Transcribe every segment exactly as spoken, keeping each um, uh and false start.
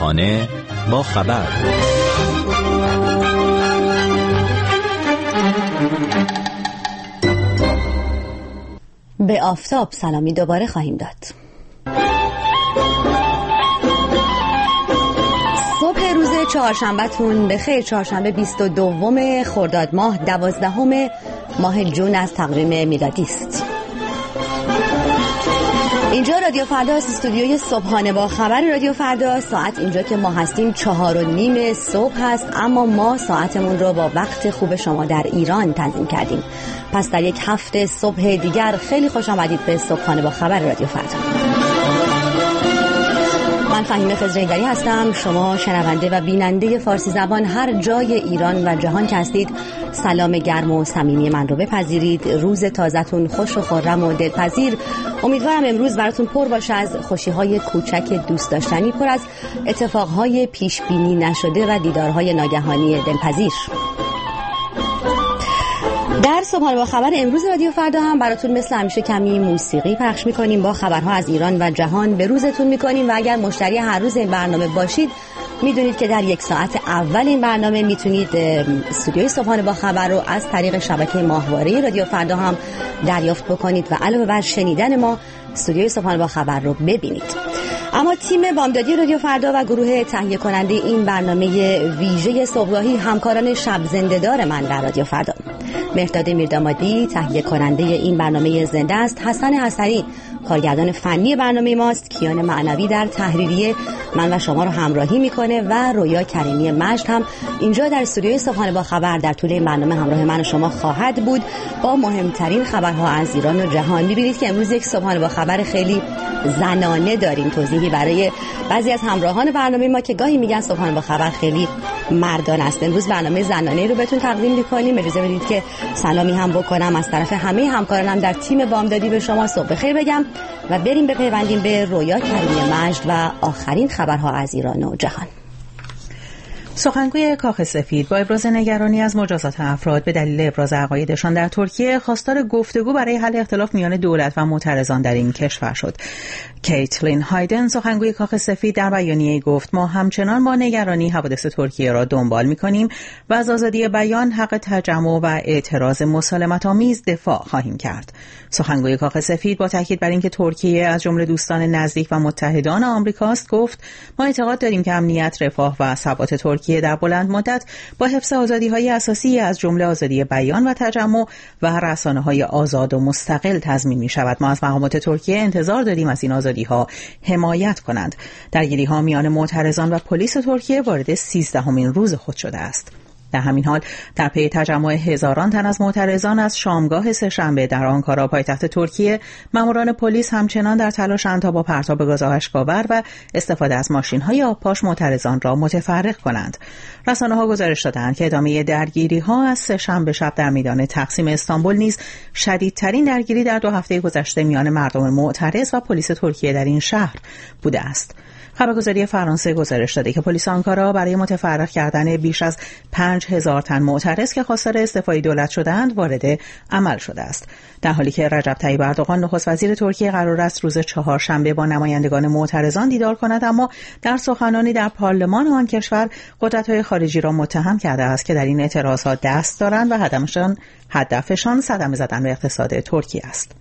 صبحانه با خبر. به آفتاب سلامی دوباره خواهیم داد. صبح روز چهارشنبهتون به خیر. چهارشنبه بیست و دوم خرداد ماه دوازدهم ماه جون از تقویم میلادی است. اینجا رادیو فردا است، استودیوی صبحانه با خبر رادیو فردا. ساعت اینجا که ما هستیم چهار و نیم صبح هست، اما ما ساعتمون رو با وقت خوب شما در ایران تنظیم کردیم. پس در یک هفته صبح دیگر خیلی خوش آمدید به صبحانه با خبر رادیو فردا. من فهیمه خضرایگری هستم. شما شنونده و بیننده فارسی زبان هر جای ایران و جهان که هستید، سلام گرم و صمیمی من رو بپذیرید. روز تازه‌تون خوش و خرم و دلپذیر. امیدوارم امروز براتون پر باشه از خوشی‌های کوچک دوست داشتنی، پر از اتفاق‌های پیش بینی نشده و دیدارهای ناگهانی دلپذیر. در صبحانه با خبر امروز رادیو فردا هم براتون مثل همیشه کمی موسیقی پخش می‌کنیم، با خبرها از ایران و جهان به روزتون می‌کنیم و اگر مشتری هر روز این برنامه باشید میدونید که در یک ساعت اول این برنامه میتونید استودیوی صبحانه با خبر رو از طریق شبکه ماهواره رادیو فردا هم دریافت بکنید و علاوه بر شنیدن ما استودیوی صبحانه با خبر رو ببینید. اما تیم بامدادی رادیو فردا و گروه تهیه کننده این برنامه ویژه صبحگاهی همکاران شب زنده‌دار من در رادیو فردا. مهرداد میردامادی تهیه کننده این برنامه زنده است، حسن حسنی کارگردان فنی برنامه ماست، کیان معنوی در تحریریه من و شما رو همراهی میکنه و رویا کریمی مجد هم اینجا در استودیوی صبحانه با خبر در طول این برنامه همراه من و شما خواهد بود با مهمترین خبرها از ایران و جهان. میبینید که امروز یک صبحانه با خبر خیلی زنانه داریم. توضیحی برای بعضی از همراهان برنامه ما که گاهی میگن صبحانه با خبر خیلی مردان است، امروز برنامه زنانه رو بهتون تقدیم میکنیم. اجازه بدید که سلامی هم بکنم از طرف همه همکارانم در تیم بامدادی به شما صبح بخیر بگم و بریم بپیوندیم به رویا کریمی مجد و آخرین خبرها از ایران و جهان. سخنگوی کاخ سفید با ابراز نگرانی از مجازات افراد به دلیل ابراز عقایدشان در ترکیه خواستار گفتگو برای حل اختلاف میان دولت و معترضان در این کشور شد. کیتلین هایدن سخنگوی کاخ سفید در بیانیه‌ای گفت ما همچنان با نگرانی حوادث ترکیه را دنبال می‌کنیم و از آزادی بیان، حق تجمع و اعتراض مسالمت‌آمیز دفاع خواهیم کرد. سخنگوی کاخ سفید با تاکید بر اینکه ترکیه از جمله دوستان نزدیک و متحدان آمریکاست گفت ما اعتقاد داریم که امنیت، رفاه و ثبات ترکیه در بلند مدت با حفظ آزادی‌های اساسی از جمله آزادی بیان و تجمع و رسانه‌های آزاد و مستقل تضمین می‌شود. ما از مقامات ترکیه انتظار داریم از این آزادی‌ها حمایت کنند. درگیری‌ها میان معترضان و پلیس ترکیه وارد سیزدهمین روز خود شده است. در همین حال در پی تجمع هزاران تن از معترضان از شامگاه سه‌شنبه در آنکارا پایتخت ترکیه، ماموران پلیس همچنان در تلاشند تا با پرتاب گاز آشک‌آور و استفاده از ماشین‌های آبپاش معترضان را متفرق کنند. رسانه‌ها گزارش دادند که ادامه درگیری‌ها از سه‌شنبه شب در میدان تقسیم استانبول نیز شدیدترین درگیری در دو هفته گذشته میان مردم معترض و پلیس ترکیه در این شهر بوده است. خبرگزاری فرانسه گزارش داده که پلیس آنکارا برای متفرق کردن بیش از پنج هزار تن معترض که خواستار استعفای دولت شدند وارد عمل شده است. در حالی که رجب طیب اردوغان نخست وزیر ترکیه قرار است روز چهارشنبه با نمایندگان معترضان دیدار کند، اما در سخنرانی در پارلمان آن کشور قدرت‌های خارجی را متهم کرده است که در این اعتراضات دست دارند و هدفشان هدفشان صدمه زدن به اقتصاد ترکیه است.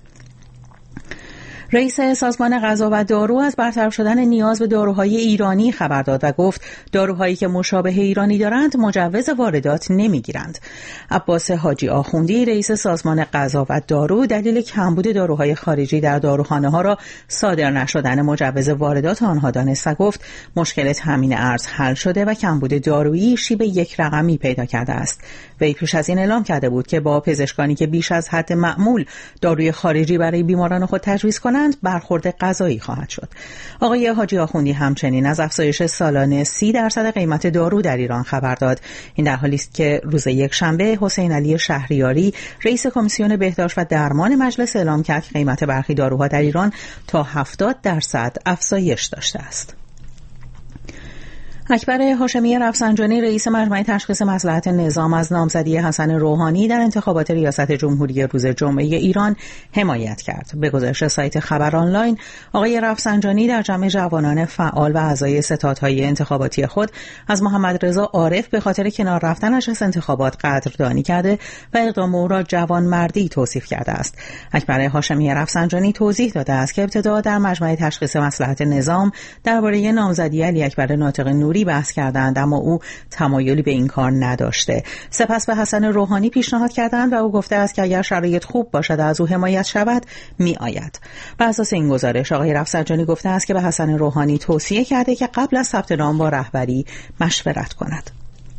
رئیس سازمان غذا و دارو از برطرف شدن نیاز به داروهای ایرانی خبر داد و گفت داروهایی که مشابه ایرانی دارند مجوز واردات نمیگیرند. عباس حاجی آخوندی رئیس سازمان غذا و دارو دلیل کمبود داروهای خارجی در داروخانه ها را صادر نشدن مجوز واردات آنها دانست و گفت مشکل تامین ارز حل شده و کمبود دارویی شیب یک رقمی پیدا کرده است. وی پیش از این اعلام کرده بود که با پزشکانی که بیش از حد معمول داروی خارجی برای بیماران خود تجویز کنند برخورد قضایی خواهد شد. آقای حاجی آخوندی همچنین از افزایش سالانه سی درصد قیمت دارو در ایران خبر داد. این در حالی است که روز یکشنبه حسین علی شهریاری رئیس کمیسیون بهداشت و درمان مجلس اعلام کرد که قیمت برخی داروها در ایران تا هفتاد درصد افزایش داشته است. اکبر هاشمی رفسنجانی رئیس مجمع تشخیص مصلحت نظام از نامزدی حسن روحانی در انتخابات ریاست جمهوری روز جمعه ایران حمایت کرد. به گزارش سایت خبر آنلاین، آقای رفسنجانی در جمع جوانان فعال و اعضای ستادهای انتخاباتی خود از محمد رضا عارف به خاطر کنار رفتنش از انتخابات قدردانی کرده و اقدام او را جوانمردی توصیف کرده است. اکبر هاشمی رفسنجانی توضیح داده است که ابتدا در مجمع تشخیص مصلحت نظام درباره نامزدی علی اکبر ناطق نوری بحث کردند، اما او تمایلی به این کار نداشته. سپس به حسن روحانی پیشنهاد کردند و او گفته است که اگر شرایط خوب باشد از او حمایت شود می آید. بر اساس این گزارش آقای رفسنجانی گفته است که به حسن روحانی توصیه کرده که قبل از ثبت نام با رهبری مشورت کند.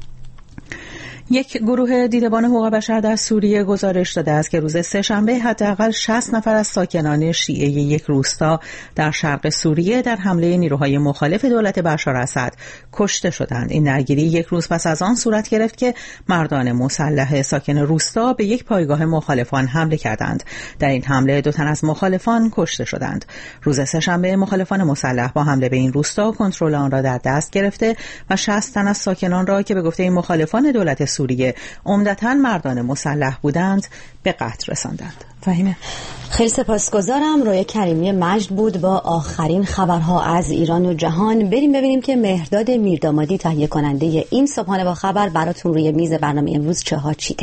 یک گروه دیدبان حقوق بشر در سوریه گزارش داده است که روز سه‌شنبه حداقل شصت نفر از ساکنان شیعه یک روستا در شرق سوریه در حمله نیروهای مخالف دولت بشار اسد کشته شدند. این درگیری یک روز پس از آن صورت گرفت که مردان مسلح ساکن روستا به یک پایگاه مخالفان حمله کردند. در این حمله دو تن از مخالفان کشته شدند. روز سه‌شنبه مخالفان مسلح با حمله به این روستا کنترل آن را در دست گرفته و شصت تن از ساکنان را که به گفته مخالفان دولت سوریه عمدتاً مردان مسلح بودند به قتل رساندند. فهیمه، خیلی سپاسگزارم. رویا کریمی مجد بود با آخرین خبرها از ایران و جهان. بریم ببینیم که مهرداد میردامادی تهیه کننده این صبحانه با خبر براتون روی میز برنامه امروز چه ها چیده.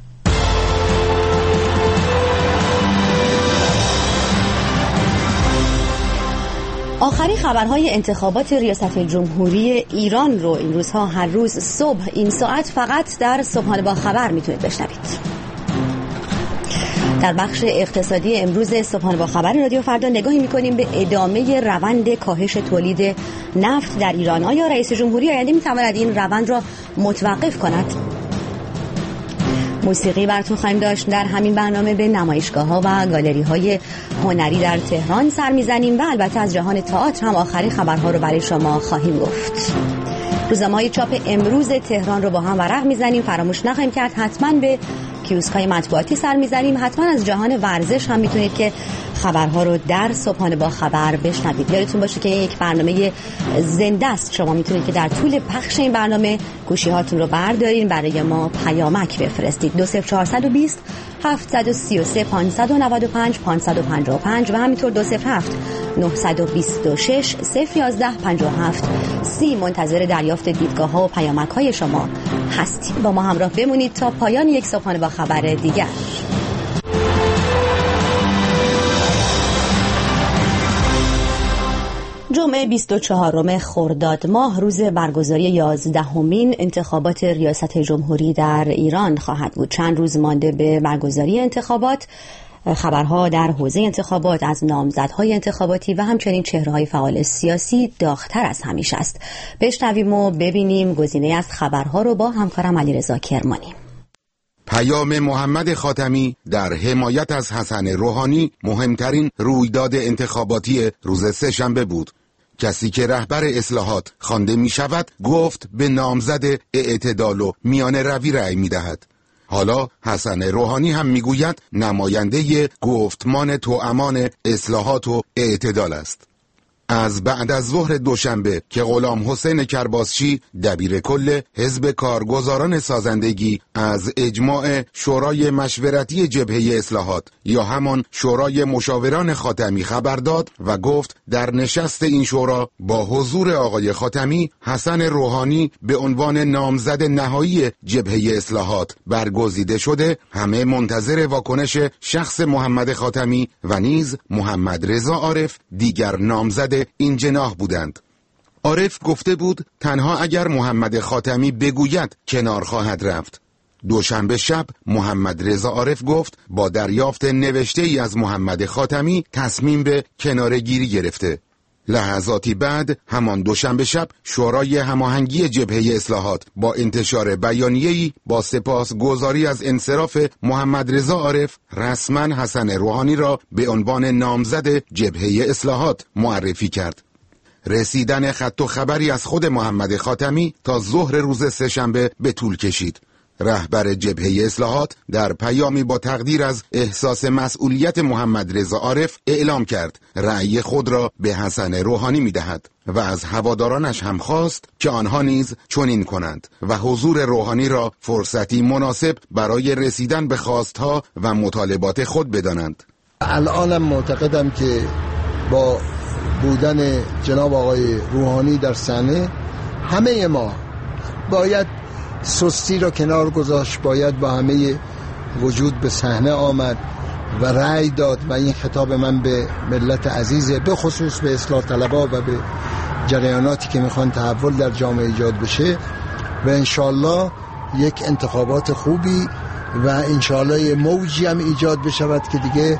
آخرین خبرهای انتخابات ریاست جمهوری ایران رو این روزها هر روز صبح این ساعت فقط در صبحانه با خبر میتونید بشنوید. در بخش اقتصادی امروز صبحانه با خبر رادیو فردا نگاهی میکنیم به ادامه روند کاهش تولید نفت در ایران. آیا رئیس جمهوری آینده میتواند این روند را متوقف کند؟ موسیقی براتون خواهیم داشت. در همین برنامه به نمایشگاه‌ها و گالری‌های هنری در تهران سر می‌زنیم و البته از جهان تئاتر هم آخرین خبرها رو برای شما خواهیم گفت. روزنامه‌های چاپ امروز تهران رو با هم ورق می‌زنیم. فراموش نخواهیم کرد حتما به کیوسک‌های مطبوعاتی سر می‌زنیم. حتما از جهان ورزش هم می‌تونید که خبرها رو در صبحانه با خبر بشنوید. یادتون باشه که یک برنامه زنده است. شما میتونید که در طول پخش این برنامه گوشی هاتون رو بردارین، برای ما پیامک بفرستید. دو صفر چهار دو صفر هفت سه سه پانصد و نود و پنج پانصد و پنجاه و پنج و همینطور دو صفر هفت نه دو شش صفر یازده پنجاه و هفت سی. منتظر دریافت دیدگاه ها و پیامک های شما هستیم. با ما همراه بمونید تا پایان یک صبحانه با خبر دیگر. جمعه بیست و چهارم خرداد ماه روز برگزاری یازدهمین انتخابات ریاست جمهوری در ایران خواهد بود. چند روز مانده به برگزاری انتخابات. خبرها در حوزه انتخابات از نامزدهای انتخاباتی و همچنین چهره‌های فعال سیاسی داغ‌تر از همیشه است. بشنویم و ببینیم گزینه از خبرها رو با همکارم علیرضا کرمانی. پیام محمد خاتمی در حمایت از حسن روحانی مهمترین رویداد انتخاباتی روز سه‌شنبه بود. کسی که رهبر اصلاحات خوانده می شود گفت به نامزد اعتدال و میان روی رأی می دهد. حالا حسن روحانی هم می گوید نماینده گفتمان توامان اصلاحات و اعتدال است. از بعد از ظهر دوشنبه که غلام حسین کرباسچی دبیر کل حزب کارگزاران سازندگی از اجماع شورای مشورتی جبهه اصلاحات یا همان شورای مشاوران خاتمی خبر داد و گفت در نشست این شورا با حضور آقای خاتمی حسن روحانی به عنوان نامزد نهایی جبهه اصلاحات برگزیده شده، همه منتظر واکنش شخص محمد خاتمی و نیز محمد رضا عارف دیگر نامزد این جناح بودند. عارف گفته بود تنها اگر محمد خاتمی بگوید کنار خواهد رفت. دوشنبه شب محمد رضا عارف گفت با دریافت نوشته ای از محمد خاتمی تصمیم به کنارگیری گرفته. لحظاتی بعد همان دوشنبه شب شورای هماهنگی جبهه اصلاحات با انتشار بیانیه‌ای با سپاسگزاری از انصراف محمد رضا عارف رسما حسن روحانی را به عنوان نامزد جبهه اصلاحات معرفی کرد. رسیدن خط و خبری از خود محمد خاتمی تا ظهر روز سه‌شنبه به طول کشید. رهبر جبهه اصلاحات در پیامی با تقدیر از احساس مسئولیت محمد رضا عارف اعلام کرد رأی خود را به حسن روحانی می‌دهد و از هوادارانش هم خواست که آنها نیز چنین کنند و حضور روحانی را فرصتی مناسب برای رسیدن به خواستها و مطالبات خود بدانند. الانم معتقدم که با بودن جناب آقای روحانی در صحنه همه ما باید سستی را کنار گذاشت، باید با همه وجود به صحنه آمد و رأی داد و این خطاب من به ملت عزیزه، به خصوص به اصلاح طلبها و به جریاناتی که میخوان تحول در جامعه ایجاد بشه و انشالله یک انتخابات خوبی و انشالله یه موجی هم ایجاد بشود که دیگه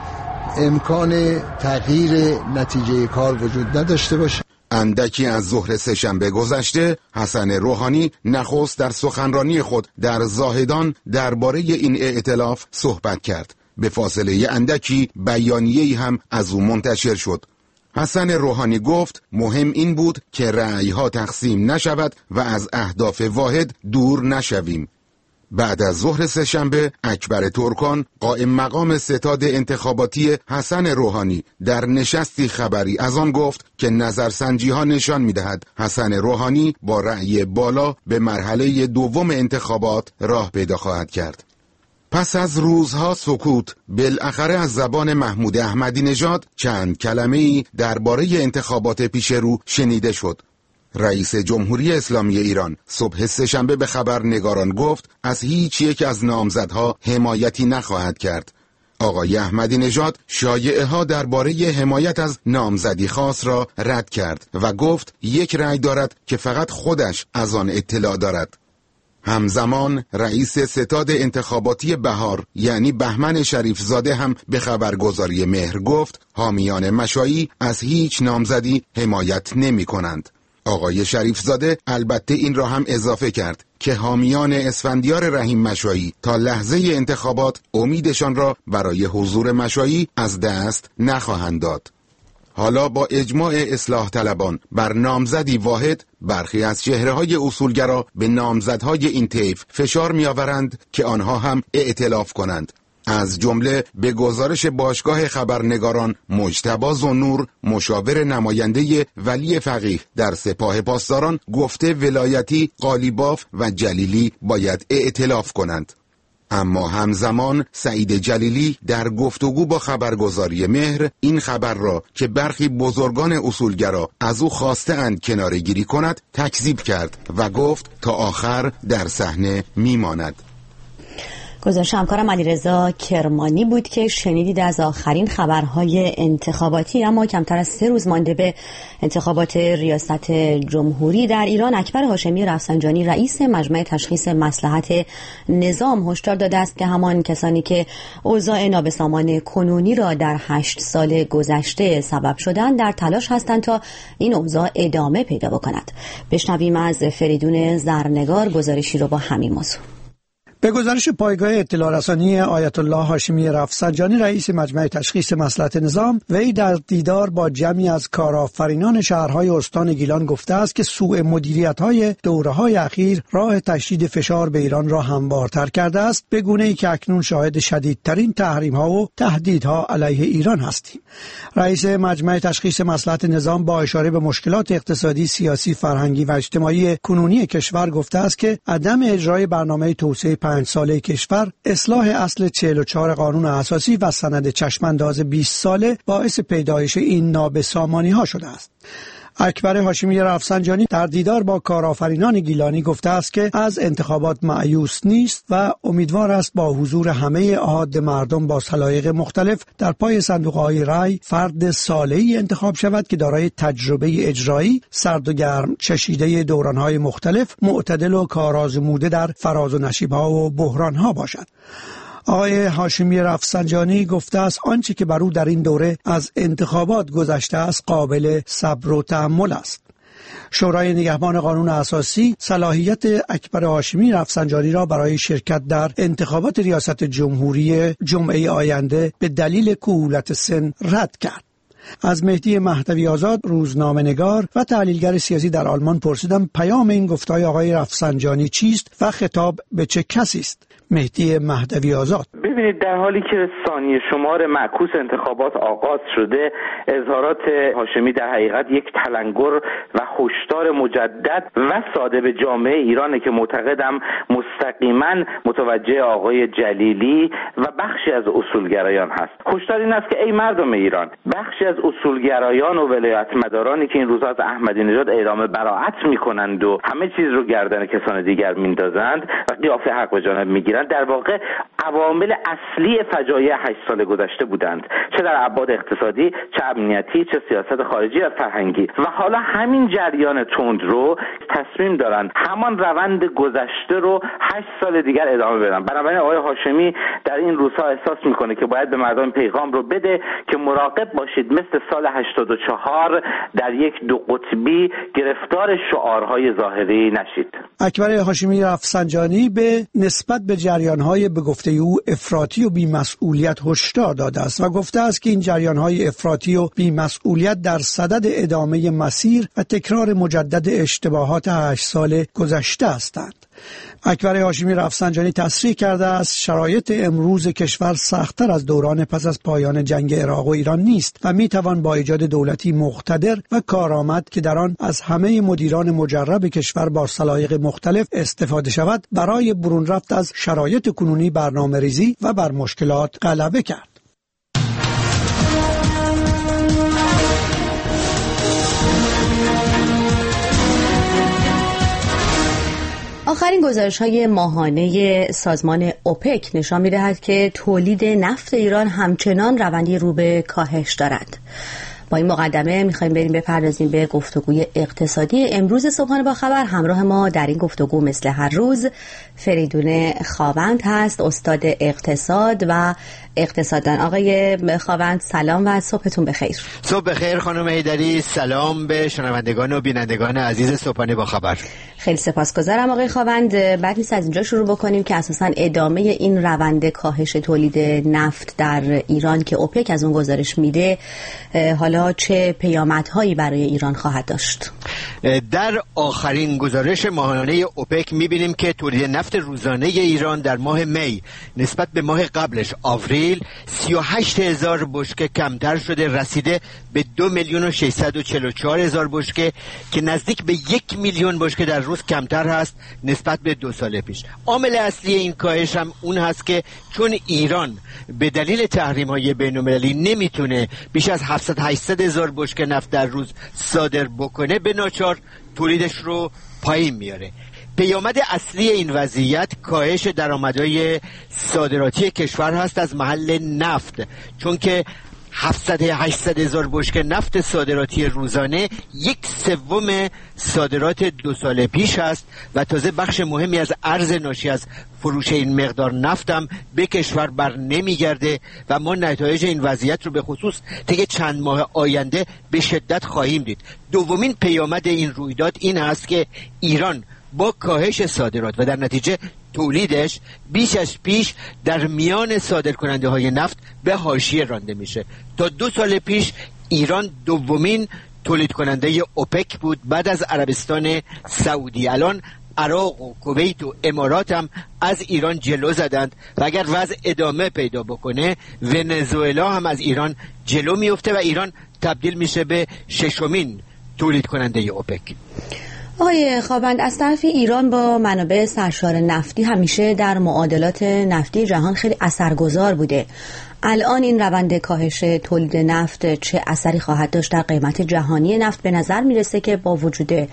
امکان تغییر نتیجه کار وجود نداشته باشه. اندکی از ظهر سه‌شنبه گذشته حسن روحانی نخست در سخنرانی خود در زاهدان درباره این ائتلاف صحبت کرد. به فاصله اندکی بیانیه‌ای هم از او منتشر شد. حسن روحانی گفت مهم این بود که رأی‌ها تقسیم نشود و از اهداف واحد دور نشویم. بعد از ظهر سه‌شنبه اکبر ترکان قائم مقام ستاد انتخاباتی حسن روحانی در نشستی خبری از آن گفت که نظرسنجی ها نشان می‌دهد حسن روحانی با رأی بالا به مرحله دوم انتخابات راه پیدا خواهد کرد. پس از روزها سکوت بالاخره از زبان محمود احمدی نژاد چند کلمه‌ای درباره انتخابات پیش رو شنیده شد. رئیس جمهوری اسلامی ایران صبح سه‌شنبه به خبرنگاران گفت از هیچ یک از نامزدها حمایتی نخواهد کرد. آقای احمدی نژاد شایعه ها درباره حمایت از نامزدی خاص را رد کرد و گفت یک رأی دارد که فقط خودش از آن اطلاع دارد. همزمان رئیس ستاد انتخاباتی بهار یعنی بهمن شریفزاده هم به خبرگزاری مهر گفت حامیان مشایی از هیچ نامزدی حمایت نمی کنند. آقای شریفزاده البته این را هم اضافه کرد که حامیان اسفندیار رحیم مشایی تا لحظه انتخابات امیدشان را برای حضور مشایی از دست نخواهند داد. حالا با اجماع اصلاح طلبان بر نامزدی واحد برخی از چهره‌های اصولگرا به نامزدهای این طیف فشار می‌آورند که آنها هم ائتلاف کنند. از جمله به گزارش باشگاه خبرنگاران مجتبی ذوالنور مشاور نماینده ولی فقیه در سپاه پاسداران گفته ولایتی، قالیباف و جلیلی باید ائتلاف کنند. اما همزمان سعید جلیلی در گفتگو با خبرگزاری مهر این خبر را که برخی بزرگان اصولگرا از او خواسته اند کناره گیری کند تکذیب کرد و گفت تا آخر در صحنه میماند. گزارش همکارم علیرضا کرمانی بود که شنیدید از آخرین خبرهای انتخاباتی. اما کمتر از سه روز مانده به انتخابات ریاست جمهوری در ایران، اکبر هاشمی رفسنجانی رئیس مجمع تشخیص مصلحت نظام هشدار داده است که همان کسانی که اوضاع نابسامان کنونی را در هشت سال گذشته سبب شدند در تلاش هستند تا این اوضاع ادامه پیدا بکند. بشنویم از فریدون زرنگار گزارشی رو با همین موضوع. به گزارش پایگاه اطلاع رسانی آیت الله هاشمی رفسنجانی رئیس مجمع تشخیص مصلحت نظام، وی در دیدار با جمعی از کارآفرینان شهرهای استان گیلان گفته است که سوء مدیریت‌های دوره‌های اخیر راه تشدید فشار به ایران را هموارتر کرده است، به گونه‌ای که اکنون شاهد شدیدترین تحریم‌ها و تهدیدها علیه ایران هستیم. رئیس مجمع تشخیص مصلحت نظام با اشاره به مشکلات اقتصادی، سیاسی، فرهنگی و اجتماعی کنونی کشور گفته است که عدم اجرای برنامه توسعه پنج ساله کشور، اصلاح اصل چهل و چهار قانون اساسی و سند چشمانداز بیست ساله باعث پیدایش این نابسامانی ها شده است. اکبر هاشمی رفسنجانی در دیدار با کارآفرینان گیلانی گفته است که از انتخابات مایوس نیست و امیدوار است با حضور همه احاد مردم با سلایق مختلف در پای صندوق‌های رای فرد صالحی انتخاب شود که دارای تجربه اجرایی، سرد و گرم چشیده دوران‌های مختلف، معتدل و کارآزموده در فراز و نشیب‌ها و بحران‌ها باشد. آقای هاشمی رفسنجانی گفته است آنچه که بر او در این دوره از انتخابات گذشته است قابل صبر و تأمل است. شورای نگهبان قانون اساسی صلاحیت اکبر هاشمی رفسنجانی را برای شرکت در انتخابات ریاست جمهوری جمعه آینده به دلیل کهولت سن رد کرد. از مهدی مهدوی آزاد، روزنامه‌نگار و تحلیلگر سیاسی در آلمان پرسیدم پیام این گفتهای آقای رفسنجانی چیست و خطاب به چه کسی است. مهدی مهدوی آزاد: ببینید، در حالی که ثانیه شمار معکوس انتخابات آغاز شده، اظهارات هاشمی در حقیقت یک تلنگر و هشدار مجدد و ساده به جامعه ایرانه که معتقدم مستقیما متوجه آقای جلیلی و بخشی از اصولگرایان هست. هشدار این است که ای مردم ایران، بخشی از اصولگرایان و ولایتمدارانی که این روزها از احمدی نژاد اعلام براءت میکنند و همه چیز رو گردن کسان دیگر میندازند و قیافه حق به جانب میگیرند، در واقع عوامل اصلی فجایع هشت سال گذشته بودند، چه در ابعاد اقتصادی، چه امنیتی، چه سیاست خارجی و فرهنگی. و حالا همین جریان تند رو تصمیم دارند همان روند گذشته رو هشت سال دیگر ادامه بدن. بنابراین آقای هاشمی در این روزها احساس میکنه که باید به مردم پیغام رو بده که مراقب باشید، مثل سال هشتاد و چهار در یک دو قطبی گرفتار شعارهای ظاهری نشید. اکبر هاشمی رفسنجانی به نسبت به جریان‌های به گفته او افراطی و بی‌مسئولیت هشدار داده است و گفته است که این جریان‌های افراطی و بی‌مسئولیت در صدد ادامه مسیر و تکرار مجدد اشتباهات هشت سال گذشته هستند. اکبر هاشمی رفسنجانی تصریح کرده است شرایط امروز کشور سخت‌تر از دوران پس از پایان جنگ عراق و ایران نیست و میتوان با ایجاد دولتی مقتدر و کارآمد که در آن از همه مدیران مجرب کشور با سلایق مختلف استفاده شود برای برون رفت از شرایط کنونی برنامه‌ریزی و بر مشکلات غلبه کرد. آخرین گزارش‌های ماهانه سازمان اوپک نشان می‌دهد که تولید نفت ایران همچنان روندی رو به کاهش دارد. با این مقدمه می‌خوایم بریم بپردازیم به گفتگوی اقتصادی امروز صبحانه با خبر. همراه ما در این گفتگو مثل هر روز فریدون خاوند هست، استاد اقتصاد و اقتصاددان. آقای خاوند سلام و صبحتون بخیر. صبح بخیر خانم حیدری، سلام به شنوندگان و بینندگان عزیز صبحانه با خبر. خیلی سپاسگزارم آقای خاوند. بعد نیست از اینجا شروع بکنیم که اساساً ادامه این روند کاهش تولید نفت در ایران که اوپک از اون گزارش میده حالا چه پیامدهایی برای ایران خواهد داشت؟ در آخرین گزارش ماهانه اوپک میبینیم که تولید نفت روزانه ایران در ماه می نسبت به ماه قبلش آوریل سی و هشت هزار بشکه کمتر شده، رسیده به دو میلیون و ششصد و چهل و چهار هزار بشکه که نزدیک به یک میلیون بشکه در روز کمتر هست نسبت به دو سال پیش. عامل اصلی این کاهش هم اون هست که چون ایران به دلیل تحریم‌های بین‌المللی نمیتونه بیش از هفتصد هشتصد هزار بشکه نفت در روز صادر بکنه، به ناچار تولیدش رو پایین میاره. پیامد اصلی این وضعیت کاهش درآمدهای صادراتی کشور هست از محل نفت، چون که هفتصد هشتصد هزار بشکه نفت صادراتی روزانه یک سوم صادرات دو سال پیش است و تازه بخش مهمی از ارز ناشی از فروش این مقدار نفت هم به کشور بر نمیگرده و ما نتایج این وضعیت رو به خصوص طی چند ماه آینده به شدت خواهیم دید. دومین پیامد این رویداد این است که ایران با کاهش صادرات و در نتیجه تولیدش بیش از پیش در میان صادرکننده های نفت به حاشیه رانده میشه. تا دو سال پیش ایران دومین تولید کننده اوپک بود بعد از عربستان سعودی. الان عراق و کویت و امارات هم از ایران جلو زدند و اگر وضع ادامه پیدا بکنه ونزوئلا هم از ایران جلو میفته و ایران تبدیل میشه به ششمین تولید کننده اوپک. آقای خاوند، از طرف ایران با منابع سرشار نفتی همیشه در معادلات نفتی جهان خیلی اثرگذار بوده. الان این روند کاهش تولید نفت چه اثری خواهد داشت در قیمت جهانی نفت؟ به نظر میرسه که با وجود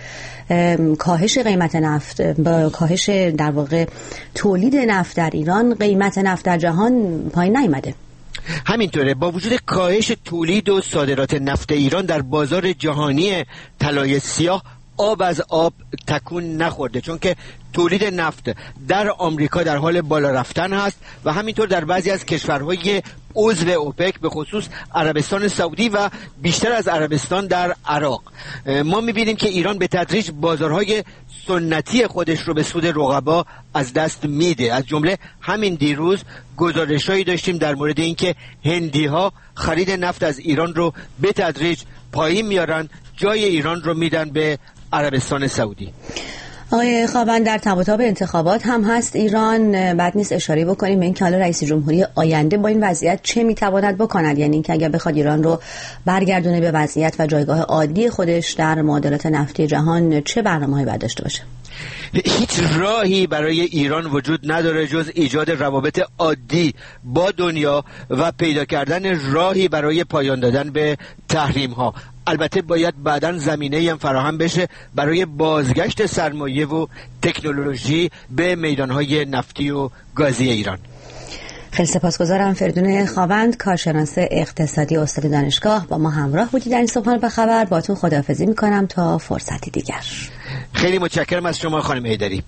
کاهش قیمت نفت، با کاهش در واقع تولید نفت در ایران، قیمت نفت در جهان پایین نیامده. همینطوره، با وجود کاهش تولید و صادرات نفت ایران در بازار جهانی طلای سیاه آب از آب تکون نخورده، چون که تولید نفت در آمریکا در حال بالا رفتن هست و همینطور در بعضی از کشورهای عضو اوپک به خصوص عربستان سعودی و بیشتر از عربستان در عراق. ما میبینیم که ایران به تدریج بازارهای سنتی خودش رو به سود رقبا از دست میده. از جمله همین دیروز گزارشایی داشتیم در مورد اینکه هندی‌ها خرید نفت از ایران رو به تدریج پایین میارن، جای ایران رو میدن به عربستان سعودی. آقای خاوند، در تب و تاب انتخابات هم هست ایران، بعد نیست اشاره بکنیم به اینکه حالا رئیس جمهوری آینده با این وضعیت چه میتواند بکند، یعنی اینکه اگر بخواد ایران رو برگردونه به وضعیت و جایگاه عادی خودش در معادلات نفتی جهان، چه برنامه‌ای باید داشته باشه؟ هیچ راهی برای ایران وجود نداره جز ایجاد روابط عادی با دنیا و پیدا کردن راهی برای پایان دادن به تحریم ها. البته باید بعداً زمینه‌ای هم فراهم بشه برای بازگشت سرمایه و تکنولوژی به میدانهای نفتی و گازی ایران. خیلی سپاسگزارم. فریدون خاوند، کارشناس اقتصادی استاد دانشگاه، با ما همراه بودی در این صبحانه به خبر. باتون خداحافظی میکنم تا فرصتی دیگر. خیلی متشکرم از شما خانم حیدری.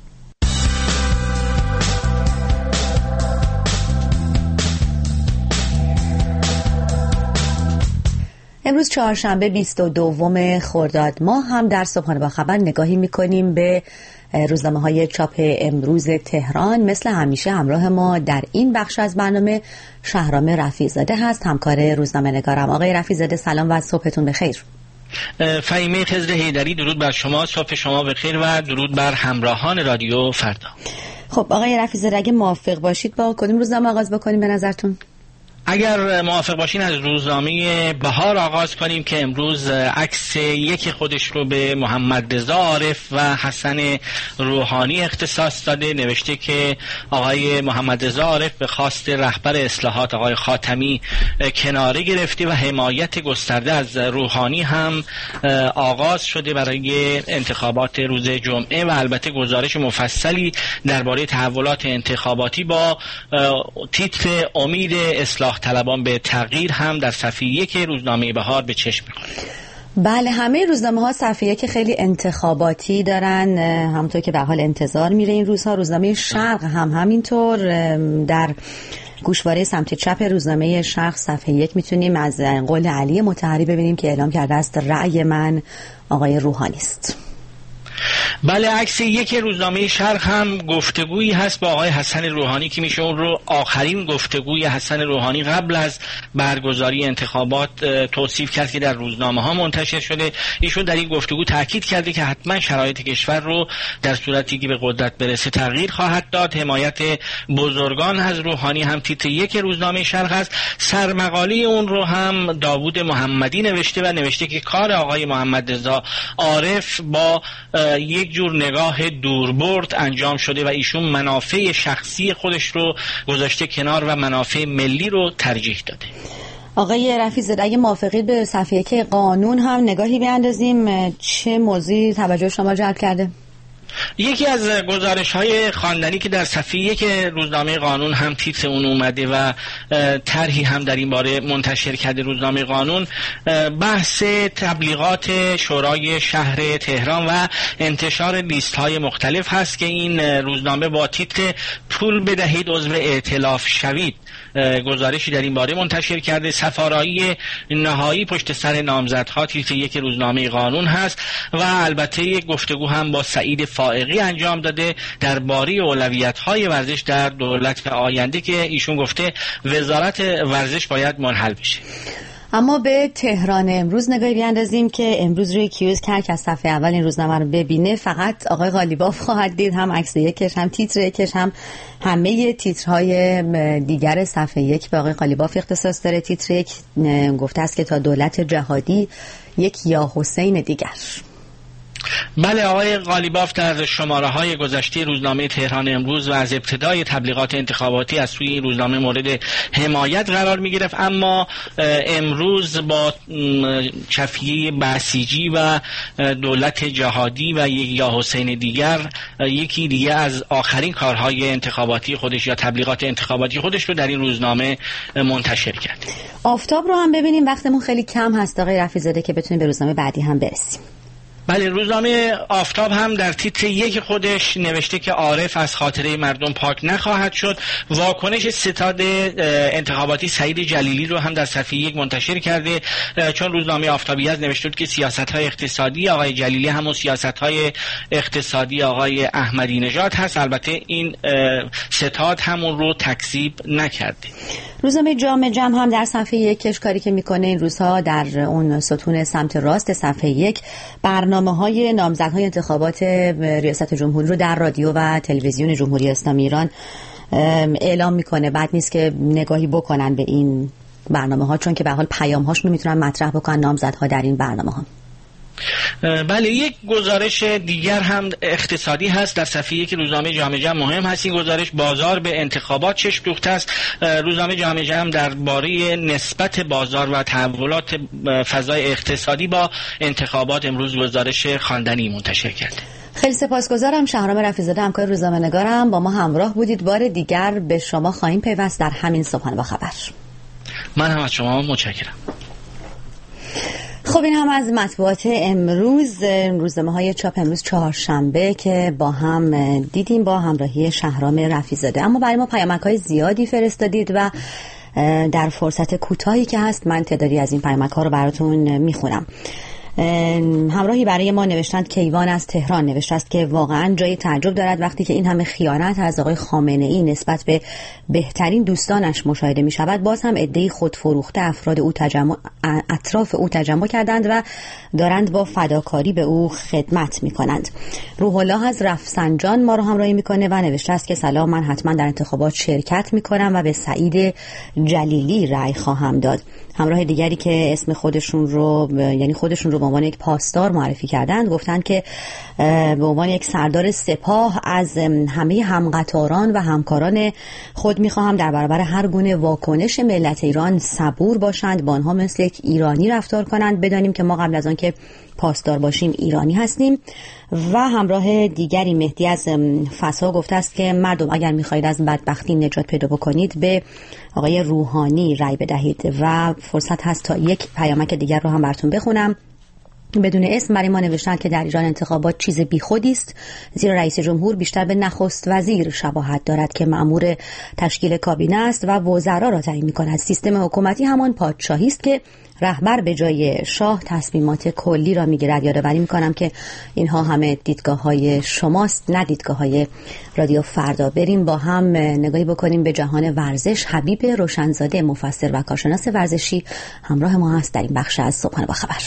امروز چهارشنبه بیست و دوم خرداد ماه هم در صبحانه با خبر نگاهی میکنیم به روزنامه‌های چاپ امروز تهران. مثل همیشه همراه ما در این بخش از برنامه شهرام رفیع‌زاده هست، همکار روزنامه نگارم. آقای رفیع‌زاده سلام و صبحتون بخیر. فهیمه خضر حیدری، درود بر شما، صبح شما بخیر و درود بر همراهان رادیو فردا. خب آقای رفیع‌زاده، اگه موافق باشید با کدوم روزنامه آغاز بکنیم به نظرتون؟ اگر موافق باشین از روزنامه بهار آغاز کنیم که امروز عکس یکی خودش رو به محمد رضا عارف و حسن روحانی اختصاص داده. نوشته که آقای محمد رضا عارف به خواست رهبر اصلاحات آقای خاتمی کناره گرفته و حمایت گسترده از روحانی هم آغاز شده برای انتخابات روز جمعه و البته گزارش مفصلی درباره تحولات انتخاباتی با تیتر امید اصلاح طلبان به تغییر هم در صفحه یک روزنامه بهار به چشم می‌خورد. بله، همه روزنامه ها صفحه که خیلی انتخاباتی دارن، همونطور که به حال انتظار میره این روزها. روزنامه شرق هم همینطور. در گوشواره سمت چپ روزنامه شرق صفحه یک میتونیم از قول علی مطهری ببینیم که اعلام کرده است رأی من آقای روحانی است. بله، عکس یک روزنامه شرق هم گفتگویی هست با آقای حسن روحانی که میشه اون رو آخرین گفتگوی حسن روحانی قبل از برگزاری انتخابات توصیف کرد که در روزنامه ها منتشر شده. ایشون در این گفتگو تاکید کرده که حتما شرایط کشور رو در صورتی که به قدرت برسه تغییر خواهد داد. حمایت بزرگان از روحانی هم تیتر یک روزنامه شرق است. سرمقاله اون رو هم داوود محمدی نوشته و نوشته که کار آقای محمد رضا عارف با یک جور نگاه دوربرد انجام شده و ایشون منافع شخصی خودش رو گذاشته کنار و منافع ملی رو ترجیح داده. آقای رفیع‌زاده، اگه موافقید به صفحه که قانون هم نگاهی بیاندازیم. چه موضوعی توجه شما جلب کرده؟ یکی از گزارش‌های خواندنی که در صفحه یک روزنامه قانون هم تیتر اون اومده و طرحی هم در این باره منتشر کرده روزنامه قانون، بحث تبلیغات شورای شهر تهران و انتشار لیست‌های مختلف هست که این روزنامه با تیتر پول بدهید عضو ائتلاف شوید گزارشی در این باره منتشر کرده. سفارایی نهایی پشت سر نامزدها تیتر یک روزنامه قانون هست و البته یک گفتگو هم با سعید فائقی انجام داده درباره اولویت‌های ورزش در دولت آینده که ایشون گفته وزارت ورزش باید منحل بشه. اما به تهران امروز نگاهی بیاندازیم که امروز روی کیوز کرد که از صفحه اول این روزنامه رو ببینه فقط آقای قالیباف خواهد دید. هم عکس یکش، هم تیتر یکش، هم همه تیترهای دیگر صفحه یک به آقای قالیباف اختصاص داره. تیتر یک گفته است که تا دولت جهادی یک یا حسین دیگر. بله، آقای قالیباف در شماره های گذشته روزنامه تهران امروز و از ابتدای تبلیغات انتخاباتی از سوی این روزنامه مورد حمایت قرار می گرفت، اما امروز با شفیه بسیجی و دولت جهادی و یک یا حسین دیگر یکی دیگه از آخرین کارهای انتخاباتی خودش یا تبلیغات انتخاباتی خودش رو در این روزنامه منتشر کرد. آفتاب رو هم ببینیم، وقتمون خیلی کم هست آقای رفیع‌زاده که بتونیم به روزنامه بعدی هم برسیم. بله، روزنامه آفتاب هم در تیتر یک خودش نوشته که عارف از خاطره مردم پاک نخواهد شد. واکنش ستاد انتخاباتی سعید جلیلی رو هم در صفحه یک منتشر کرده، چون روزنامه آفتابیت نوشته بود که سیاست‌های اقتصادی آقای جلیلی همون سیاست‌های اقتصادی آقای احمدی نژاد هست. البته این ستاد همون رو تکذیب نکرده. روزنامه جامعه جمع هم در صفحه یک کاری که میکنه این روزها در اون ستون سمت راست صفحه یک برنامه‌های نامزدهای انتخابات ریاست جمهوری رو در رادیو و تلویزیون جمهوری اسلامی ایران اعلام میکنه. بعد نیست که نگاهی بکنن به این برنامه‌ها، چون که به حال پیام‌هاشون رو میتونن مطرح بکنن نامزدها در این برنامه‌ها. بله، یک گزارش دیگر هم اقتصادی هست در صفحه یک روزنامه جامعه جمع مهم هست. این گزارش بازار به انتخابات چشم دوخته است. روزنامه جامعه جمع درباره نسبت بازار و تحولات فضای اقتصادی با انتخابات امروز گزارش خواندنی منتشر کرده. خیلی سپاسگزارم. شهرام رفیع‌زاده همکار روزنامه‌نگارم با ما همراه بودید. بار دیگر به شما خواهیم پیوست در همین صبحانه با خبر. من هم از شما متشکرم. خب این هم از مطبوعات امروز، روزنامه‌های چاپ امروز چهارشنبه که با هم دیدیم با همراهی شهرام رفیع‌زاده. اما برای ما پیامک‌های زیادی فرستادید و در فرصت کوتاهی که هست من تعدادی از این پیامک‌ها رو براتون میخونم. همراهی برای ما نوشتند کیوان از تهران نوشته است که واقعا جای تعجب دارد وقتی که این همه خیانت از آقای خامنه‌ای نسبت به بهترین دوستانش مشاهده می شود، باز هم عده‌ای خودفروخته افراد او تجمع اطراف او تجمع کردند و دارند با فداکاری به او خدمت می کنند. روح الله از رفسنجان ما رو همراهی میکنه و نوشته است که سلام، من حتما در انتخابات شرکت می کنم و به سعید جلیلی رأی خواهم داد. همراه دیگری که اسم خودشون رو یعنی خودشون رو به عنوان یک پاسدار معرفی کردند گفتند که به عنوان یک سردار سپاه از همه همقطاران و همکاران خود میخواهم در برابر هر گونه واکنش ملت ایران صبور باشند، با آنها مثل یک ایرانی رفتار کنند، بدانیم که ما قبل از آن که پاسدار باشیم ایرانی هستیم. و همراه دیگری مهدی از فسا گفته است که مردم اگر میخواهید از بدبختی نجات پیدا بکنید به آقای روحانی رأی بدهید. و فرصت هست تا یک پیامک دیگر رو هم براتون بخونم. بدون اسم برای ما نوشتند که در ایران انتخابات چیز بیخودی است، زیرا رئیس جمهور بیشتر به نخست وزیر شباهت دارد که مأمور تشکیل کابینه است و وزرا را تعیین می‌کند. سیستم حکومتی همان پادشاهی است که رهبر به جای شاه تصمیمات کلی را میگیرد. یادآوری می‌کنم که اینها همه دیدگاه‌های شماست، نه دیدگاه‌های رادیو فردا. بریم با هم نگاهی بکنیم به جهان ورزش. حبیب روشنزاده مفسر و کارشناس ورزشی همراه ما هست در این بخش از صبحانه با خبر.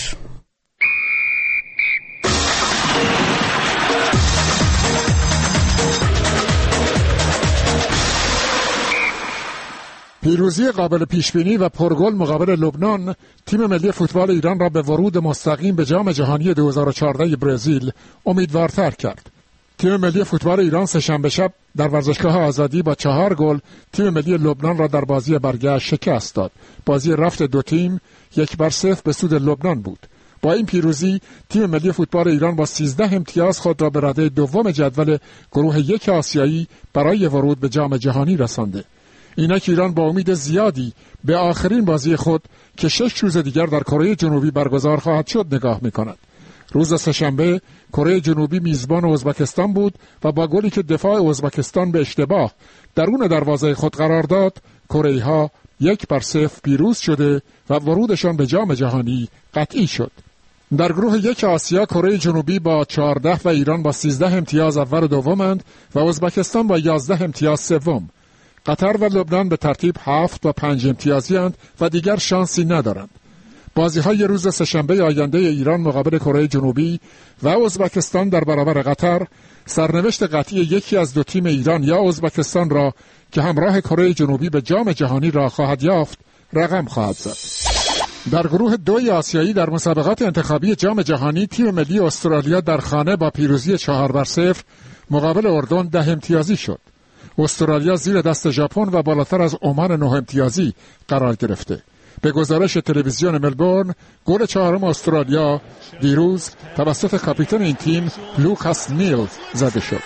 پیروزی قابل پیشبینی و پرگل مقابل لبنان تیم ملی فوتبال ایران را به ورود مستقیم به جام جهانی دو هزار و چهارده برزیل امیدوارتر کرد. تیم ملی فوتبال ایران سه‌شنبه شب در ورزشگاه آزادی با چهار گل تیم ملی لبنان را در بازی برگشت شکست داد. بازی رفت دو تیم یک بر صفر به سود لبنان بود. با این پیروزی تیم ملی فوتبال ایران با سیزده امتیاز خود را به رده دوم جدول گروه یک آسیایی برای ورود به جام جهانی رسانده. اینک ایران با امید زیادی به آخرین بازی خود که شش روز دیگر در کره جنوبی برگزار خواهد شد نگاه می‌کند. روز سه‌شنبه کره جنوبی میزبان ازبکستان بود و با گلی که دفاع ازبکستان به اشتباه درون دروازه خود قرار داد، کره‌ای‌ها یک بر صفر پیروز شده و ورودشان به جام جهانی قطعی شد. در گروه یک آسیا کره جنوبی با چهارده و ایران با سیزده امتیاز اول و دومند و ازبکستان با یازده امتیاز سوم. قطر و لبنان به ترتیب هفت و پنج امتیازی اند و دیگر شانسی ندارند. بازی‌های روز سه‌شنبه آینده ایران مقابل کره جنوبی و ازبکستان در برابر قطر سرنوشت قطعی یکی از دو تیم ایران یا ازبکستان را که همراه کره جنوبی به جام جهانی را خواهد یافت رقم خواهد زد. در گروه دوی آسیایی در مسابقات انتخابی جام جهانی تیم ملی استرالیا در خانه با پیروزی چهار بر صفر مقابل اردن ده امتیازی شد. استرالیا زیر دست ژاپن و بالاتر از عمان نه امتیازی قرار گرفته. به گزارش تلویزیون ملبورن گل چهارم استرالیا دیروز توسط کاپیتان این تیم لوکاس نیل زده شد.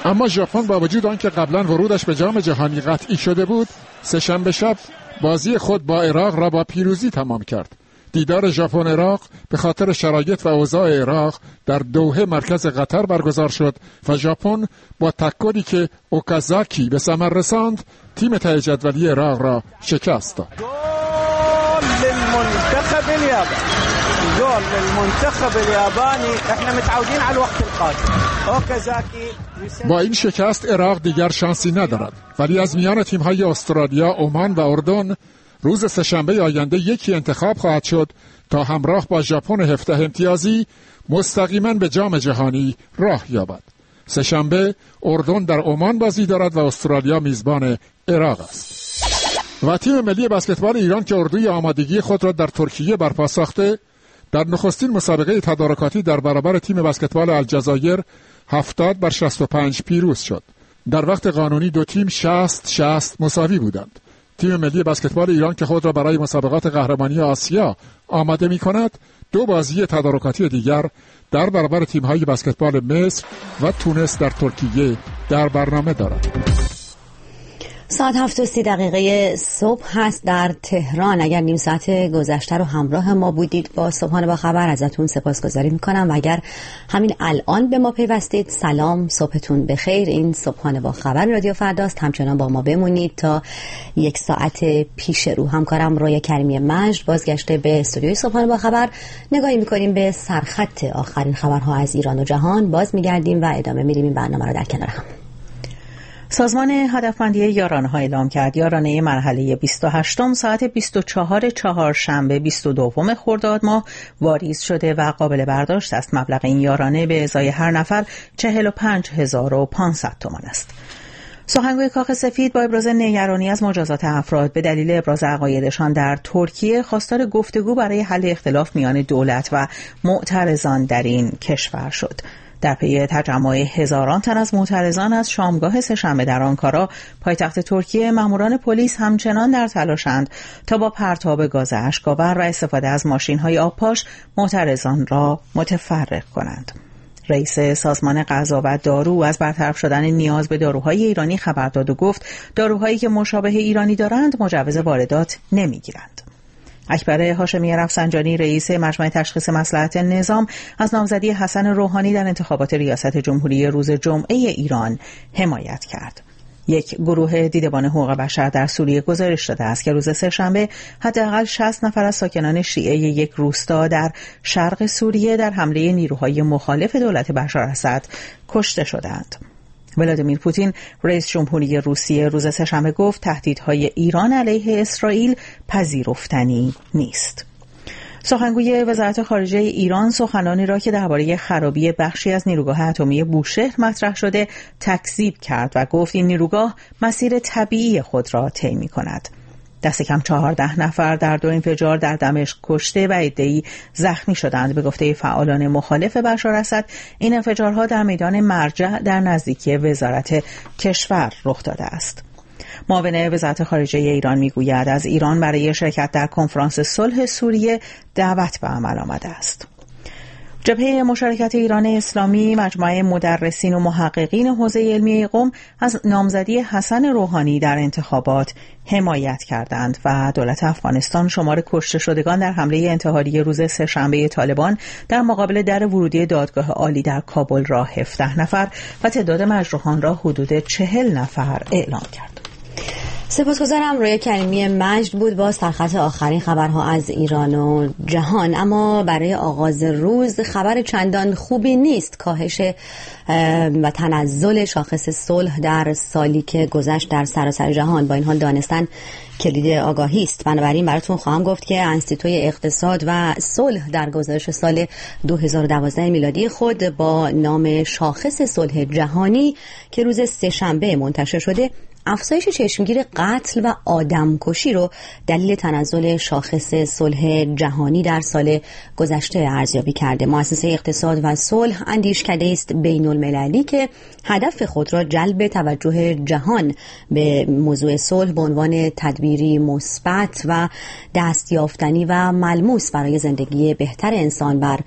اما ژاپن با وجود آنکه قبلا ورودش به جام جهانی قطعی شده بود، سه‌شنبه شب بازی خود با عراق را با پیروزی تمام کرد. دیدار ژاپن عراق به خاطر شرایط و اوضاع عراق در دوحه مرکز قطر برگزار شد و ژاپن با تکلی که اوکازاکی به ثمر رساند تیم ته جدولی عراق را شکست داد. للمنتخب الياباني جول للمنتخب الياباني احنا متعودين على الوقت القادم. اوکازاکی با این شکست عراق دیگر شانسی ندارد، ولی از میان تیم‌های استرالیا، عمان و اردن روز سه‌شنبه آینده یکی انتخاب خواهد شد تا همراه با ژاپن هفده امتیازی مستقیما به جام جهانی راه یابد. سه‌شنبه اردن در عمان بازی دارد و استرالیا میزبان عراق است. و تیم ملی بسکتبال ایران که اردوی آمادگی خود را در ترکیه برپا ساخته، در نخستین مسابقه تدارکاتی در برابر تیم بسکتبال الجزایر هفتاد بر شصت و پنج پیروز شد. در وقت قانونی دو تیم شصت شصت مساوی بودند. تیم ملی بسکتبال ایران که خود را برای مسابقات قهرمانی آسیا آماده می کند، دو بازی تدارکاتی دیگر در برابر تیم‌های بسکتبال مصر و تونس در ترکیه در برنامه دارد. ساعت هفت و سی دقیقه صبح هست در تهران. اگر نیم ساعت گذشته رو همراه ما بودید با صبحانه با خبر، ازتون سپاسگزاری میکنم و اگر همین الان به ما پیوستید، سلام، صبحتون بخیر. این صبحانه با خبر رادیو فرداست. همچنان با ما بمونید تا یک ساعت پیش رو. همکارم رویا کریمی مجد بازگشته به استودیوی صبحانه با خبر. نگاهی میکنیم به سرخط آخرین خبرها از ایران و جهان، باز میگردیم و ادامه میدیم این برنامه رو در کنار هم. سازمان هدفمندی یارانه‌ها اعلام کرد یارانه مرحله بیست و هشتم ساعت بیست و چهار چهارشنبه بیست و دو خرداد ماه واریز شده و قابل برداشت است. مبلغ این یارانه به ازای هر نفر چهل و پنج هزار و پانصد تومان است. سخنگوی کاخ سفید با ابراز نگرانی از مجازات افراد به دلیل ابراز عقایدشان در ترکیه خواستار گفتگو برای حل اختلاف میان دولت و معترضان در این کشور شد. در پی تجمع هزاران تن از معترضان از شامگاه سه‌شنبه در آنکارا پایتخت ترکیه، ماموران پلیس همچنان در تلاشند تا با پرتاب گاز اشک‌آور و استفاده از ماشین‌های آبپاش معترضان را متفرق کنند. رئیس سازمان غذا و دارو از برطرف شدن نیاز به داروهای ایرانی خبر داد و گفت داروهایی که مشابه ایرانی دارند مجوز واردات نمی‌گیرند. اکبر هاشمی رفسنجانی رئیس مجمع تشخیص مصلحت نظام از نامزدی حسن روحانی در انتخابات ریاست جمهوری روز جمعه ایران حمایت کرد. یک گروه دیدبان حقوق بشر در سوریه گزارش داده است که روز سه‌شنبه حداقل شصت نفر از ساکنان شیعه یک روستا در شرق سوریه در حمله نیروهای مخالف دولت بشار اسد کشته شدند. ولادیمیر پوتین رئیس جمهوری روسیه روز سه‌شنبه گفت تهدیدهای ایران علیه اسرائیل پذیرفتنی نیست. سخنگوی وزارت خارجه ایران سخنانی را که درباره خرابی بخشی از نیروگاه اتمی بوشهر مطرح شده تکذیب کرد و گفت این نیروگاه مسیر طبیعی خود را طی می‌کند. دست کم چهارده نفر در دو انفجار در دمشق کشته و عده‌ای زخمی شدند. به گفته فعالان مخالف بشار اسد این انفجارها در میدان مرجع در نزدیکی وزارت کشور رخ داده است. معاون وزارت خارجه ایران میگوید از ایران برای شرکت در کنفرانس صلح سوریه دعوت به عمل آمده است. جبهه مشارکت ایران اسلامی، مجموعه مدرسین و محققین حوزه علمی قم از نامزدی حسن روحانی در انتخابات حمایت کردند و دولت افغانستان شمار کشته شدگان در حمله انتحاری روز سه‌شنبه طالبان در مقابل در ورودی دادگاه عالی در کابل را هفده نفر و تعداد مجروحان را حدود چهل نفر اعلام کرد. سپاسگزارم. رویا کریمی مجد بود با سرخط آخرین خبرها از ایران و جهان. اما برای آغاز روز خبر چندان خوبی نیست. کاهش و تنزل شاخص صلح در سالی که گذشت در سراسر جهان. با این حال دانستن کلید آگاهی است. بنابراین براتون خواهم گفت که انستیتوی اقتصاد و صلح در گزارش سال دو هزار و دوازده میلادی خود با نام شاخص صلح جهانی که روز سه‌شنبه منتشر شده افزایش چشمگیر قتل و آدمکشی رو دلیل تنزل شاخص صلح جهانی در سال گذشته ارزیابی کرده. مؤسسه اقتصاد و صلح اندیشکده است بین المللی که هدف خود را جلب توجه جهان به موضوع صلح به عنوان تدبیری مثبت و دستیافتنی و ملموس برای زندگی بهتر انسان بر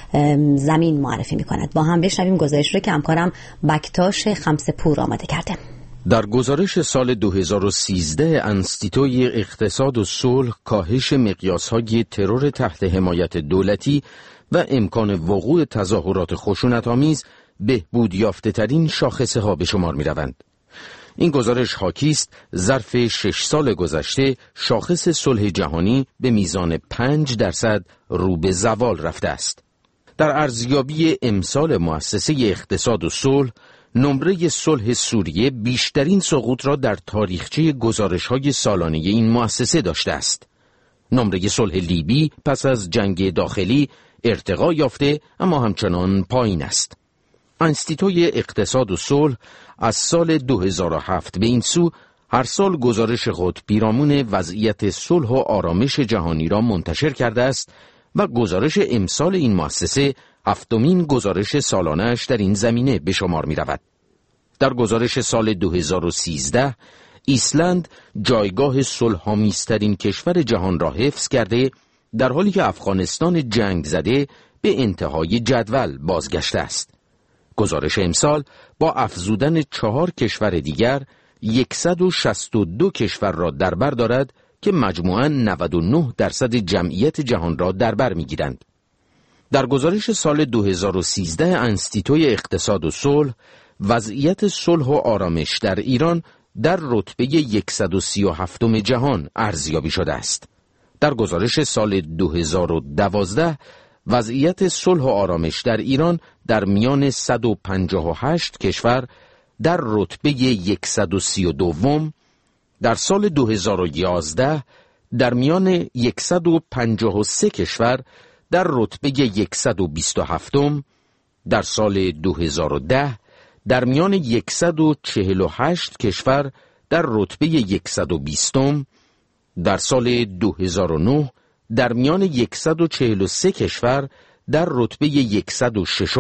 زمین معرفی می‌کند. با هم بشنویم گزارش رو که همکارم بکتاش خمسه‌پور آماده کرده. در گزارش سال دو هزار و سیزده انستیتوی اقتصاد و صلح کاهش مقیاس‌های ترور تحت حمایت دولتی و امکان وقوع تظاهرات خشونت‌آمیز بهبود یافته‌ترین شاخصه‌ها به شمار می‌روند. این گزارش حاکی است ظرف شش سال گذشته شاخص صلح جهانی به میزان پنج درصد رو به زوال رفته است. در ارزیابی امسال مؤسسه اقتصاد و صلح، نمره صلح سوریه بیشترین سقوط را در تاریخچه گزارش‌های سالانه این مؤسسه داشته است. نمره صلح لیبی پس از جنگ داخلی ارتقا یافته اما همچنان پایین است. انستیتوی اقتصاد و صلح از سال دو هزار و هفت به این سو هر سال گزارش خود پیرامون وضعیت صلح و آرامش جهانی را منتشر کرده است و گزارش امسال این مؤسسه هفتمین گزارش سالانه‌اش در این زمینه به شمار می رود. در گزارش سال دو هزار و سیزده ایسلند جایگاه صلح‌آمیزترین کشور جهان را حفظ کرده، در حالی که افغانستان جنگ زده به انتهای جدول بازگشته است. گزارش امسال با افزودن چهار کشور دیگر صد و شصت و دو کشور را در بر دارد که مجموعاً نود و نه درصد جمعیت جهان را در بر می‌گیرند. در گزارش سال دو هزار و سیزده انستیتوی اقتصاد و صلح وضعیت صلح و آرامش در ایران در رتبه صد و سی و هفتم جهان ارزیابی شده است. در گزارش سال دو هزار و دوازده وضعیت صلح و آرامش در ایران در میان صد و پنجاه و هشت کشور در رتبه صد و سی و دو، در سال دو هزار و یازده در میان صد و پنجاه و سه کشور در رتبه صد و بیست و هفت، در سال دو هزار و ده در میان صد و چهل و هشت کشور در رتبه صد و بیست، در سال دو هزار و نه در میان صد و چهل و سه کشور در رتبه صد و شش،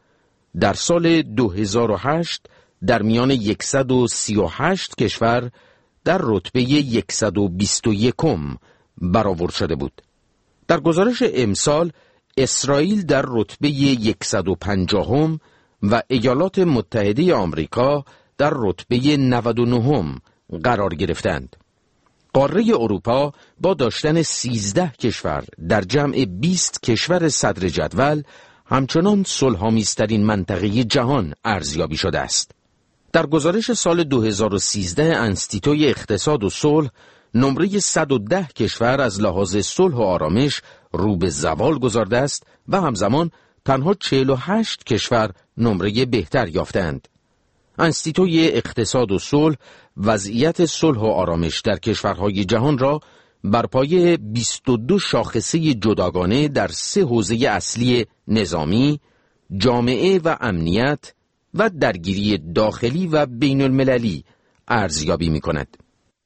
در سال دو هزار و هشت در میان صد و سی و هشت کشور در رتبه صد و بیست و یک برآورد شده بود. در گزارش امسال اسرائیل در رتبه صد و پنجاه و ایالات متحده آمریکا در رتبه نود و نه قرار گرفتند. قاره اروپا با داشتن سیزده کشور در جمع بیست کشور صدر جدول همچنان صلح‌آمیزترین منطقه جهان ارزیابی شده است. در گزارش سال دو هزار و سیزده انستیتوی اقتصاد و صلح نمره صد و ده کشور از لحاظ صلح و آرامش رو به زوال گذارده است و همزمان تنها چهل و هشت کشور نمره بهتر یافتند. انستیتوی اقتصاد و صلح وضعیت صلح و آرامش در کشورهای جهان را بر پایه بیست و دو شاخصه جداگانه در سه حوزه اصلی نظامی، جامعه و امنیت و درگیری داخلی و بین المللی ارزیابی می کند.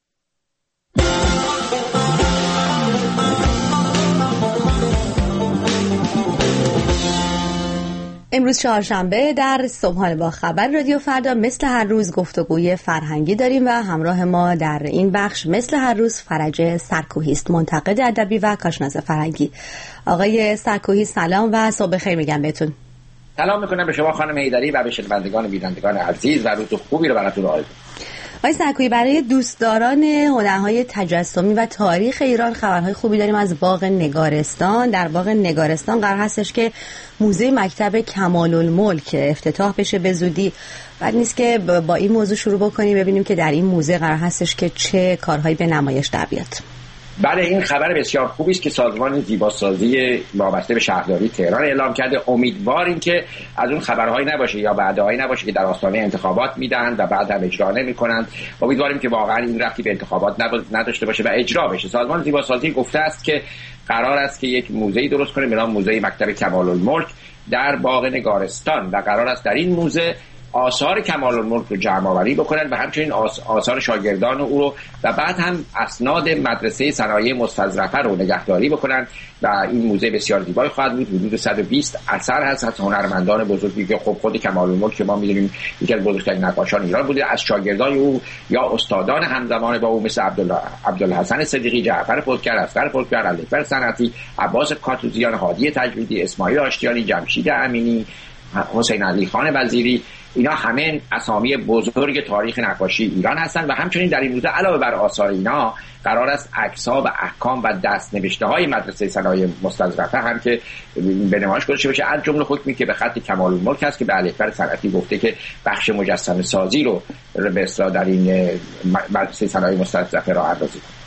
امروز چهارشنبه در صبحانه با خبر رادیو فردا مثل هر روز گفتگوی فرهنگی داریم و همراه ما در این بخش مثل هر روز فرج سرکوهی است، منتقد ادبی و کارشناس فرهنگی. آقای سرکوهی سلام و صبح خیر میگم بهتون. سلام میکنم به شما خانم حیدری و به شنوندگان و بینندگان عزیز و روز خوبی رو براتون آرزو. آقای سرکوهی، برای دوستداران هنرهای تجسمی و تاریخ ایران خبرهای خوبی داریم از باغ نگارستان. در باغ نگارستان قرار هستش که موزه مکتب کمال الملک افتتاح بشه به زودی. بعد نیست که با این موضوع شروع بکنیم ببینیم که در این موزه قرار هستش که چه کارهایی به نمایش در بیاد. بله، این خبر بسیار خوبی است که سازمان زیباسازی وابسته به شهرداری تهران اعلام کرده. امیدواریم که از اون خبرهایی نباشه یا بعدهایی نباشه که در آستانه انتخابات میدن و بعد هم اجرا نمی‌کنن. امیدواریم که واقعا این ربطی به انتخابات نداشته باشه و اجرا بشه. سازمان زیباسازی گفته است که قرار است که یک موزه‌ای درست کنه به نام موزه مکتب کمال الملک در باغ نگارستان و قرار است در این موزه آثار کمال الملک رو جمع آوری بکنن و همچنین آثار شاگردان او رو و بعد هم اسناد مدرسه صنایع مستظرفه رو نگهداری بکنن و این موزه بسیار زیبای خواهد بود. حدود صد و بیست اثر هست از هنرمندان بزرگی که خب خود کمال الملک که ما می‌دونیم یکی از بزرگترین نقاشان ایران بوده، از شاگردان او یا استادان همزمان با او مثل عبدالله عبدالحسن صدیقی، جعفر پلکر، اصغر پلکر، علی‌اکبر صنعتی، عباس کاتوزیان، هادی تجویدی، اسماعیل آشتیانی، جمشید امینی، حسین علی خان وزیری، اینا همه اسامی بزرگ تاریخ نقاشی ایران هستند و همچنین در این روزه علاوه بر آثار اینا قرار است عکس‌ها و احکام و دست‌نوشته‌های مدرسه صنایع مستظرفه هم که به نمایش گذاشته بشه، از جمله حکمی که به خط کمال الملک است که به علی‌اکبر صنعتی گفته که بخش مجسمه سازی رو به اصطلاح در این مدرسه صنایع مستظرفه راه اندازی کنه.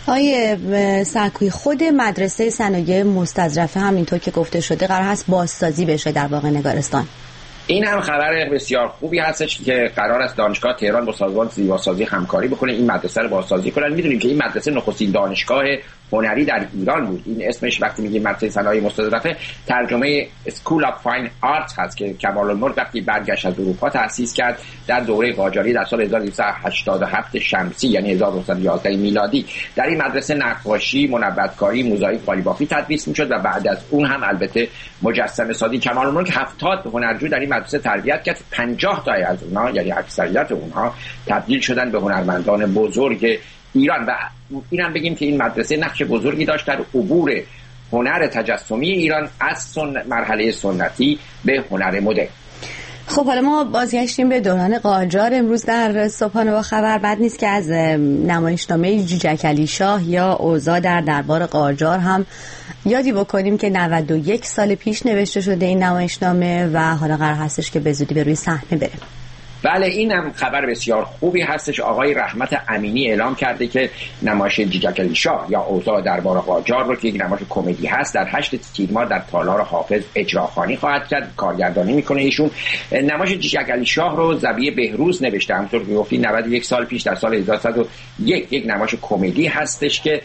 آیه سکویی، خود مدرسه صنایع مستظرفه هم اینطور که گفته شده قرار هست بازسازی بشه در واقع نگارستان. این هم خبر بسیار خوبی هستش که قرار است دانشگاه تهران با سازمان زیباسازی همکاری بکنه، این مدرسه رو بازسازی کنن. میدونیم که این مدرسه نخستین دانشگاه هنری در ایران بود. این اسمش وقتی میگیم مدرسه صنایع مستظرفه ترجمه School of Fine Arts هست که کمال الملک وقتی برگشت از اروپا تأسیس کرد در دوره قاجاری در سال هزار و دویست و هشتاد و هفت شمسی، یعنی هزار و نهصد و یازده میلادی. در این مدرسه نقاشی، منبتکاری، موزاییک، قالیبافی تدریس میشد و بعد از اون هم البته مجسمه سازی. کمال الملک هفتاد هنرجو در این مدرسه تربیت کرد، پنجاه تا از اونها یعنی اکثریت اونها تبدیل شدن به هنرمندان بزرگ ایران. و اینم بگیم که این مدرسه نقش بزرگی داشت در عبور هنر تجسمی ایران از سن... مرحله سنتی به هنر مدرن. خب حالا ما بازگشتیم به دوران قاجار. امروز در صبحانه با خبر بد نیست که از نمایشنامه جیجک علی شاه یا اوضاع در دربار قاجار هم یادی بکنیم که نود و یک سال پیش نوشته شده این نمایشنامه و حالا قرار هستش که به زودی به روی صحنه بره. بله، این هم خبر بسیار خوبی هستش. آقای رحمت امینی اعلام کرده که نمایش جیجک علی شاه یا اوضاع دربار قاجار رو که یک نمایش کمدی هست در هشت تیر ماه در تالار حافظ اجراخوانی خواهد کرد. کارگردانی میکنه ایشون. نمایش جیجک علی شاه رو ذبیح بهروز نوشته، همونطور که گفتید نود و یک سال پیش در سال هزار و صد و یک یک نمایش کمدی هستش که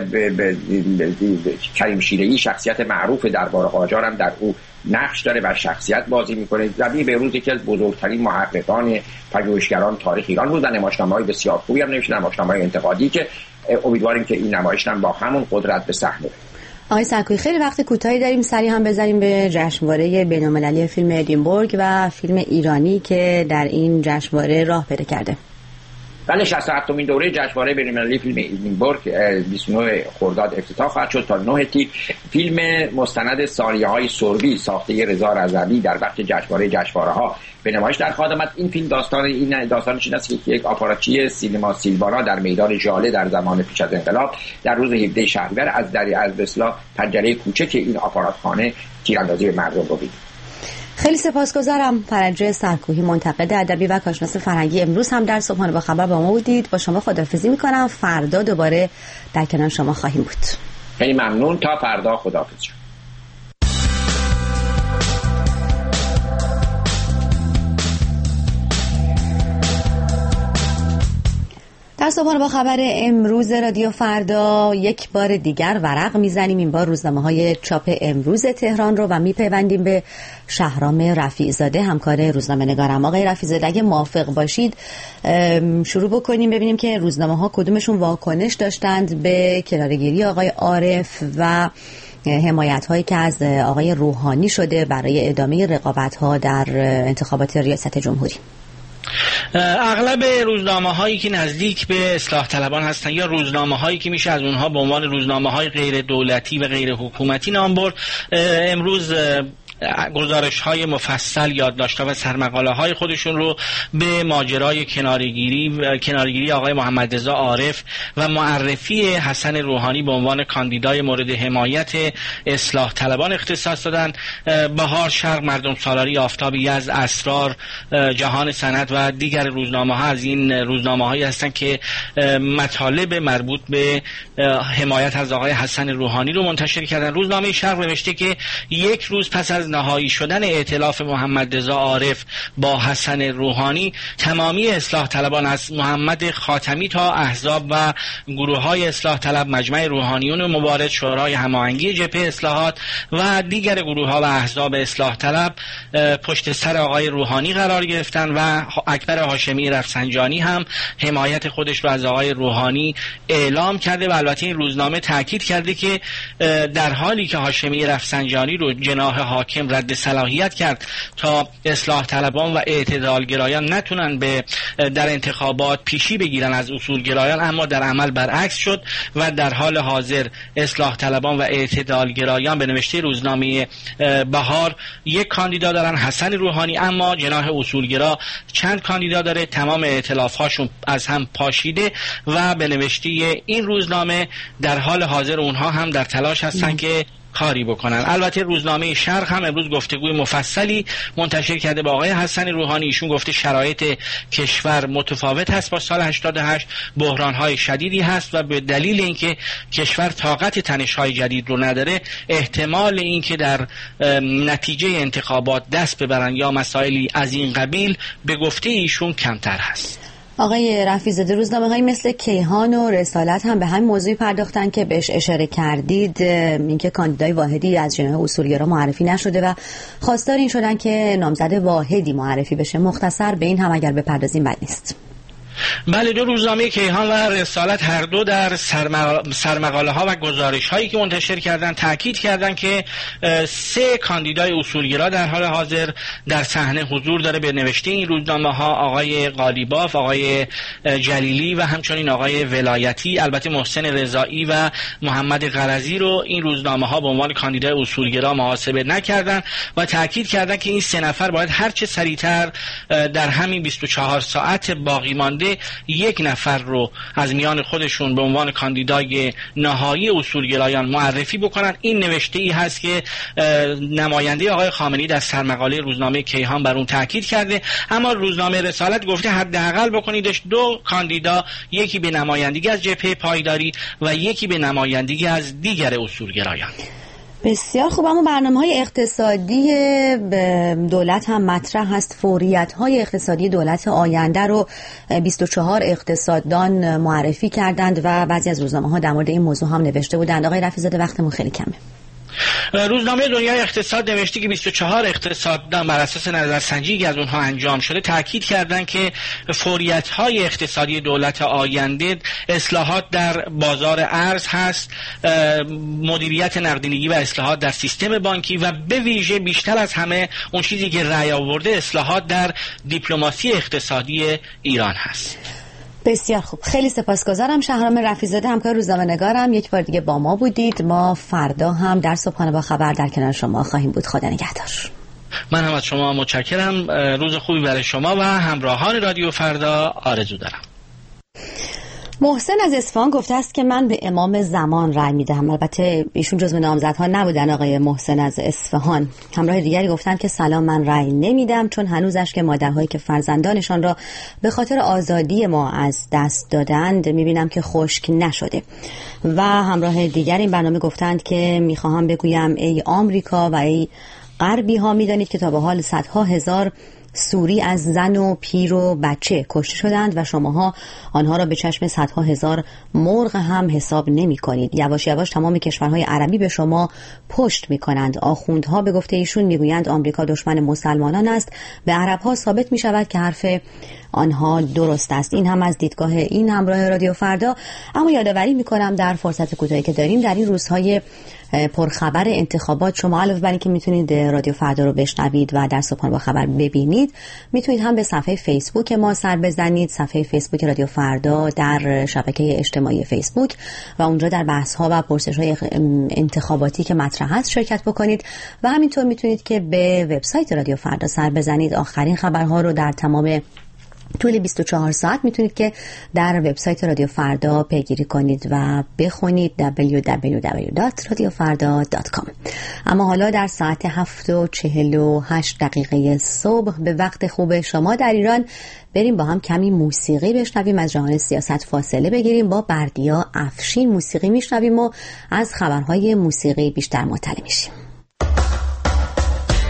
کریم شیره‌ای شخصیت معروف دربار قاجار هم در او نقش داره و شخصیت بازی میکنه. ذبیح بهروز یکی از بزرگترین محققان پژوهشگران تاریخ ایران بود و نمایشنامه‌های بسیار خوبی هم نوشته، نمایشنامه‌های انتقادی که امیدواریم که این نمایش هم با همون قدرت به صحنه بره. آقای سکویی، خیلی وقت کوتاهی داریم، سریع هم بزنیم به جشنواره بین‌المللی فیلم ادینبورگ و فیلم ایرانی که در این جشنواره راه پیدا کرده. بله، شصت و هفتمین دوره جشنواره بین‌المللی فیلم ادینبورگ بیست و نه خرداد افتتاح خواهد شد تا نه تیر. فیلم مستند ثانیه‌های سربی ساخته رضا رضوی در وقت جشنواره جشنواره‌ها به نمایش در خواهد آمد. این فیلم داستان این داستانش این است که یک آپاراچی سینما سیلوانا در میدان ژاله در زمان پیش از انقلاب در روز هفدهم شهریور از دری از به اصطلاح پنجره کوچک این آپاراتخانه تیراندازی به مردم رو دید. خیلی سپاسگزارم. فرنجه سرکوهی، منتقد ادبی و کارشناس فرهنگی، امروز هم در صبحانه با خبر با ما بودید. با شما خداحافظی میکنم. فردا دوباره در کنار شما خواهیم بود. خیلی ممنون. تا فردا، خداحافظ. در صبحانه با خبر امروز رادیو فردا یک بار دیگر ورق میزنیم، این بار روزنامه‌های چاپ امروز تهران رو و میپیوندیم به شهرام رفیع‌زاده، همکار روزنامه‌نگارم. آقای رفیع‌زاده اگه موافق باشید شروع بکنیم ببینیم که روزنامه‌ها کدومشون واکنش داشتند به کناره‌گیری آقای عارف و حمایت‌هایی که از آقای روحانی شده برای ادامه رقابت‌ها در انتخابات ریاست جمهوری. اغلب روزنامه هایی که نزدیک به اصلاح طلبان هستن یا روزنامه هایی که میشه از اونها به عنوان روزنامه های غیر دولتی و غیر حکومتی نام برد، امروز گزارش های مفصل، یادداشت‌ها و سرمقاله های خودشون رو به ماجرای کناره‌گیری کناره‌گیری آقای محمد رضا عارف و معرفی حسن روحانی به عنوان کاندیدای مورد حمایت اصلاح طلبان اختصاص دادن. بهار، شرق، مردم سالاری، آفتاب یزد، اسرار، جهان سند و دیگر روزنامه‌ها از این روزنامه‌هایی هستند که مطالب مربوط به حمایت از آقای حسن روحانی رو منتشر کردن. روزنامه شرق نوشته که یک روز پس از از نهایی شدن ائتلاف محمد رضا عارف با حسن روحانی، تمامی اصلاح طلبان از محمد خاتمی تا احزاب و گروه های اصلاح طلب، مجمع روحانیون مبارز، شورای هماهنگی جبهه اصلاحات و دیگر گروه ها و احزاب اصلاح طلب پشت سر آقای روحانی قرار گرفتن و اکبر هاشمی رفسنجانی هم حمایت خودش رو از آقای روحانی اعلام کرده و البته این روزنامه تاکید کرده که در حالی که هاشمی رفسنجانی رو جناح حاکم رد صلاحیت کرد تا اصلاح طلبان و اعتدالگرایان نتونن به در انتخابات پیشی بگیرن از اصولگرایان، اما در عمل برعکس شد و در حال حاضر اصلاح طلبان و اعتدالگرایان به نوشته روزنامه بهار یک کاندیدا دارن، حسن روحانی، اما جناح اصولگرا چند کاندیدا داره، تمام ائتلاف‌هاشون از هم پاشیده و به نوشته این روزنامه در حال حاضر اونها هم در تلاش هستن که کاری بکنن. البته روزنامه شرق هم امروز گفتگوی مفصلی منتشر کرده با آقای حسن روحانی. ایشون گفته شرایط کشور متفاوت هست با سال هشتاد و هشت، بحران‌های شدیدی هست و به دلیل اینکه کشور طاقت تنش‌های جدید رو نداره، احتمال اینکه در نتیجه انتخابات دست ببرن یا مسائلی از این قبیل به گفته ایشون کمتر هست. آقای رفیع‌زاده، روزنامه‌های مثل کیهان و رسالت هم به همین موضوعی پرداختن که بهش اشاره کردید، اینکه کاندیدای واحدی از جناح اصولگرا معرفی نشده و خواستار این شدن که نامزد واحدی معرفی بشه. مختصر به این هم اگر بپردازیم بد نیست. بله، دو روزنامه کیهان و رسالت هر دو در سرمقاله ها و گزارش هایی که منتشر کردن تاکید کردن که سه کاندیدای اصولگرا در حال حاضر در صحنه حضور داره. به نوشته این روزنامه ها آقای قالیباف، آقای جلیلی و همچنین آقای ولایتی، البته محسن رضایی و محمد قرضی رو این روزنامه ها به عنوان کاندیدای اصولگرا محاسبه نکردن و تاکید کردن که این سه نفر باید هر چه سریعتر در همین بیست و چهار ساعت باقی مانده یک نفر رو از میان خودشون به عنوان کاندیدای نهایی اصولگرایان معرفی بکنن. این نوشته ای هست که نماینده آقای خامنه‌ای در سرمقاله روزنامه کیهان بر اون تاکید کرده، اما روزنامه رسالت گفته حداقل بکنیدش دو کاندیدا، یکی به نمایندگی از جبهه پایداری و یکی به نمایندگی از دیگر اصولگرایان. بسیار خوب. اما برنامه‌های اقتصادی دولت هم مطرح هست. فوریت‌های اقتصادی دولت آینده رو بیست و چهار اقتصاددان معرفی کردند و بعضی از روزنامه‌ها در مورد این موضوع هم نوشته بودند. آقای رفیع‌زاده، وقتمون خیلی کمه. روزنامه دنیای اقتصاد نوشته که بیست و چهار اقتصاددان بر اساس نظرسنجی که از اونها انجام شده تاکید کردند که فوریت‌های اقتصادی دولت آینده اصلاحات در بازار ارز هست، مدیریت نقدینگی و اصلاحات در سیستم بانکی و به ویژه بیشتر از همه اون چیزی که رأی آورده اصلاحات در دیپلماسی اقتصادی ایران هست. بسیار خوب، خیلی سپاسگزارم. شهرام رفیع‌زاده، همکار روزنامه‌نگارم، یک بار دیگه با ما بودید. ما فردا هم در صبحانه با خبر در کنار شما خواهیم بود. خدا نگهدار. من هم از شما متشکرم. روز خوبی برای شما و همراهان رادیو فردا آرزو دارم. محسن از اصفهان گفته است که من به امام زمان رأی میدهم. البته ایشون جزو نامزدها نبودن. آقای محسن از اصفهان. همراه دیگری گفتن که سلام، من رأی نمیدم چون هنوز اشک مادرهایی که فرزندانشان را به خاطر آزادی ما از دست دادند میبینم که خشک نشده. و همراه دیگر این برنامه گفتند که میخواهم بگویم ای آمریکا و ای غربی ها، میدانید که تا به حال صدها هزار سوری از زن و پیر و بچه کشته شدند و شماها آنها را به چشم صدها هزار مرغ هم حساب نمی کنید. یواش یواش تمام کشورهای عربی به شما پشت می کنند. آخوندها به گفته ایشون میگویند آمریکا دشمن مسلمانان است. به عربها ثابت می شود که حرف آنها درست است. این هم از دیدگاه این همراه رادیو فردا. اما یادآوری می کنم در فرصت کوتاهی که داریم در این روزهای پرخبر انتخابات شما علاوه بر اینکه میتونید رادیو فردا رو بشنوید و در صبحانه با خبر ببینید، میتونید هم به صفحه فیسبوک ما سر بزنید، صفحه فیسبوک رادیو فردا در شبکه اجتماعی فیسبوک، و اونجا در بحث ها و پرسش های انتخاباتی که مطرح است شرکت بکنید. و همینطور میتونید که به وبسایت رادیو فردا سر بزنید. آخرین خبرها رو در تمام طول بیست و چهار ساعت میتونید که در وبسایت رادیو فردا پیگیری کنید و بخونید دبلیو دبلیو دبلیو دات رادیو فردا دات کام. اما حالا در ساعت هفت و چهل و هشت دقیقه صبح به وقت خوب شما در ایران بریم با هم کمی موسیقی بشنویم، از جهان سیاست فاصله بگیریم. با بردیا افشین موسیقی میشنویم و از خبرهای موسیقی بیشتر مطلع میشیم.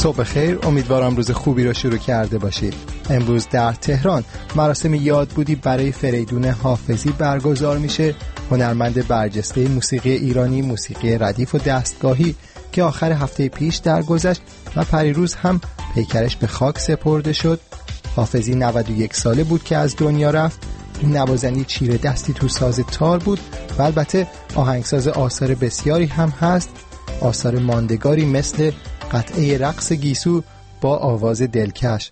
صبح خیر، امیدوارم روز خوبی رو شروع کرده باشید. امروز در تهران مراسم یادبودی برای فریدون حافظی برگزار میشه، هنرمند برجسته موسیقی ایرانی، موسیقی ردیف و دستگاهی که آخر هفته پیش درگذشت و پریروز هم پیکرش به خاک سپرده شد. حافظی نود و یک ساله بود که از دنیا رفت. این نوازنده چیره دستی تو ساز تار بود و البته آهنگساز آثار بسیاری هم هست، آثار ماندگاری مثل قطعه رقص گیسو با آواز دلکش.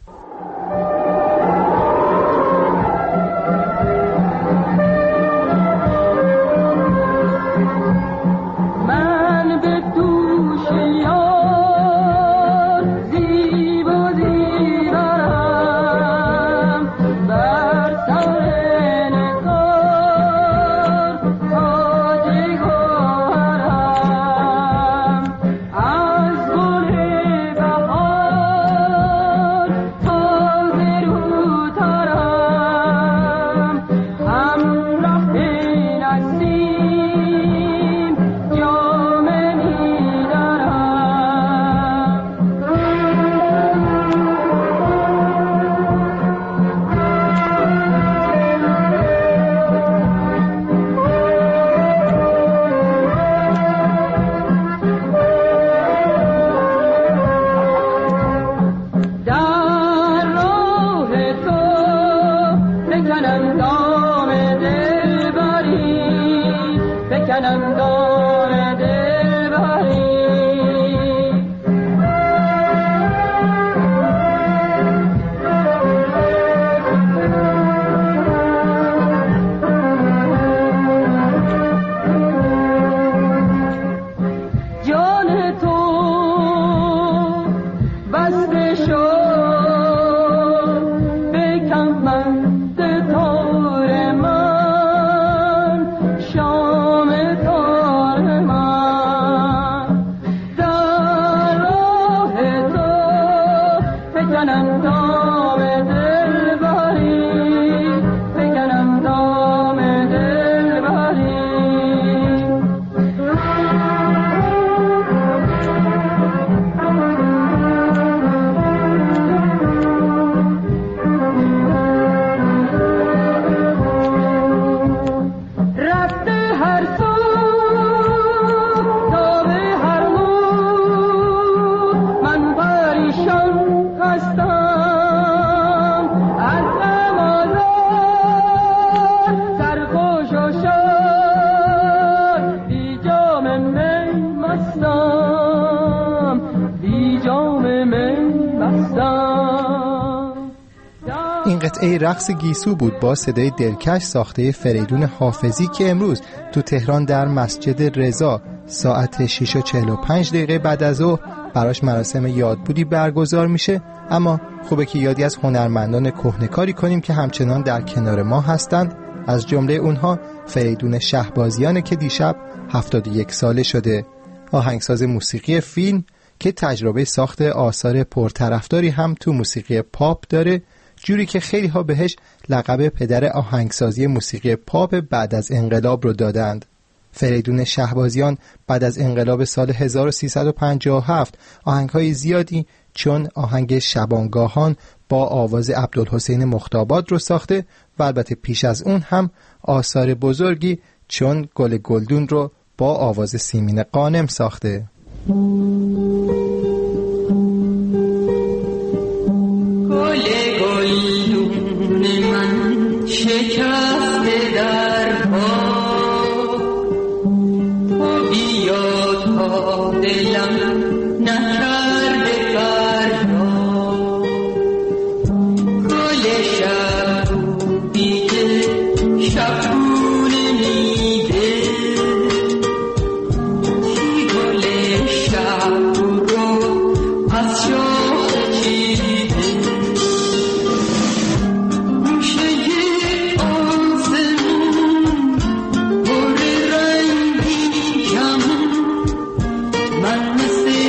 قطعه رقص گیسو بود با صدای دلکش ساخته فریدون حافظی که امروز تو تهران در مسجد رضا ساعت شش و چهل و پنج دقیقه بعد از ظهر براش مراسم یادبودی برگزار میشه. اما خوبه که یادی از هنرمندان کهنه‌کاری کنیم که همچنان در کنار ما هستند. از جمله اونها فریدون شهبازیانه که دیشب هفتاد و یک ساله شده، آهنگساز موسیقی فیلم که تجربه ساخت آثار پرطرفداری هم تو موسیقی پاپ داره، جوری که خیلی ها بهش لقب پدر آهنگسازی موسیقی پاپ بعد از انقلاب رو دادند. فریدون شهبازیان بعد از انقلاب سال هزار و سیصد و پنجاه و هفت آهنگ‌های زیادی چون آهنگ شبانگاهان با آواز عبدالحسین مختاباد رو ساخته و البته پیش از اون هم آثار بزرگی چون گل گلدون رو با آواز سیمین غانم ساخته. شکسته در پا تو بیا تا دلم نکرده فردا گل شب دیگه شبونه میده کی گل شب رو از شاخ چیده من مثل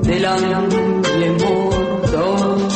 دلم یه مردار.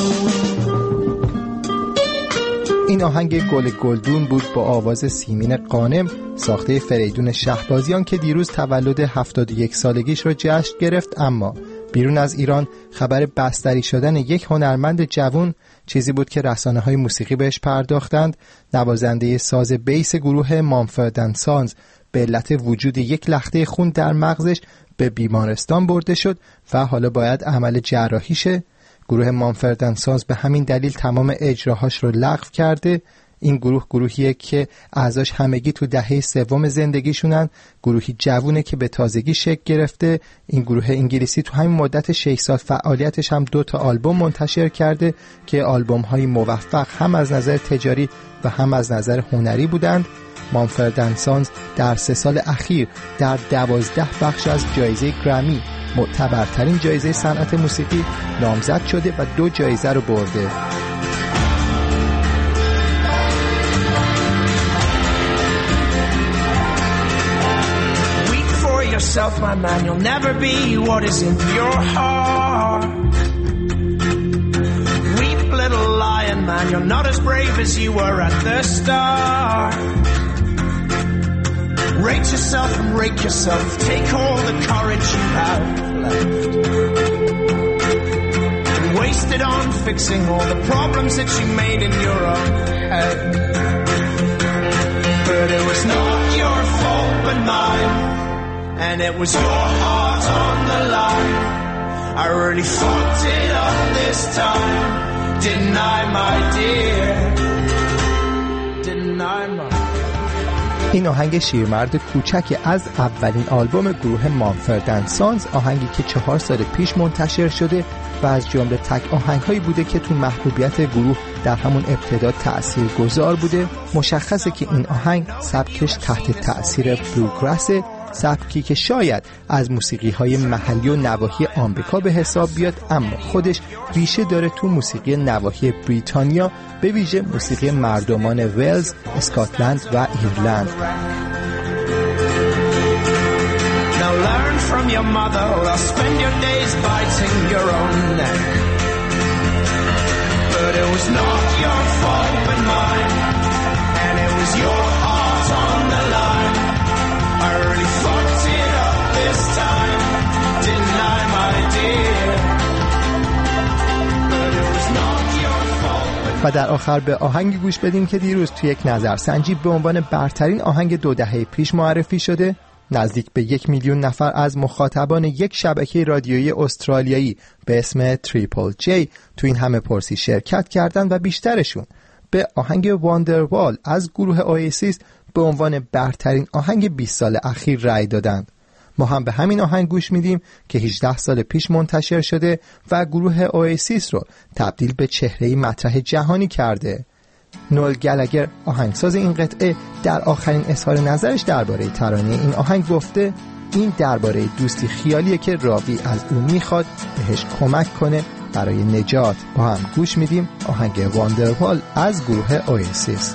این آهنگ گل گلدون بود با آواز سیمین غانم، ساخته فریدون شهبازیان که دیروز تولد هفتاد و یک سالگیش رو جشن گرفت. اما بیرون از ایران خبر بستری شدن یک هنرمند جوان چیزی بود که رسانه‌های موسیقی بهش پرداختند. نوازنده ساز بیس گروه مامفورد اند سانز به علت وجود یک لخته خون در مغزش به بیمارستان برده شد و حالا باید عمل جراحی شه. گروه مامفورد اند سانز به همین دلیل تمام اجراهاش رو لغو کرده. این گروه گروهیه که اعضاش همگی تو دهه سوم زندگیشونن، گروهی جوونه که به تازگی شکل گرفته. این گروه انگلیسی تو همین مدت شش سال فعالیتش هم دو تا آلبوم منتشر کرده که آلبوم های موفق هم از نظر تجاری و هم از نظر هنری بودند. مامفورد اند سانز در سه سال اخیر در دوازده بخش از جایزه گرمی، معتبرترین جایزه صنعت موسیقی، نامزد شده و دو جایزه رو برده. Yourself, my man, you'll never be what is in your heart. Weep, little lion man, you're not as brave as you were at the start. Rate yourself and rake yourself, take all the courage you have left and waste it on fixing all the problems that you made in your own head. But it was not your fault but mine, and it was your heart on the line. I really fucked it up this time, didn't I, my dear? Didn't I, my این آهنگ شیرمرد کوچک از اولین آلبوم گروه مامفورد اند سانز، آهنگی که چهار سال پیش منتشر شده و از جمله تک آهنگ‌هایی بوده که تو محبوبیت گروه در همون ابتدا تأثیرگذار بوده. مشخصه که این آهنگ سبکش تحت تأثیر بلوگراسه، سبکی که شاید از موسیقی‌های محلی و نواحی آمریکا به حساب بیاد، اما خودش ریشه داره تو موسیقی نواحی بریتانیا، به ویژه موسیقی مردمان ولز، اسکاتلند و ایرلند. Now learn from your mother or spend your days biting your own neck. But it was not your fault but mine, and it was your heart on the line. I really fucked it up this time, didn't I, my dear? But it was not your fault. و در آخر به آهنگی گوش بدیم که دیروز توی یک نظرسنجی به عنوان برترین آهنگ دو دهه پیش معرفی شده. نزدیک به یک میلیون نفر از مخاطبان یک شبکه رادیویی استرالیایی به اسم تریپل جی تو این همه پرسی شرکت کردند و بیشترشون به آهنگ واندروال از گروه اواسیس به عنوان برترین آهنگ بیست سال اخیر رأی دادند. ما هم به همین آهنگ گوش میدیم که هجده سال پیش منتشر شده و گروه اواسیس رو تبدیل به چهره‌ای مطرح جهانی کرده. نوئل گلگر آهنگساز این قطعه در آخرین اظهار نظرش درباره ترانه این آهنگ گفته این درباره دوستی خیالیه که راوی از اون میخواد بهش کمک کنه برای نجات. با هم گوش میدیم آهنگ واندروال از گروه اواسیس.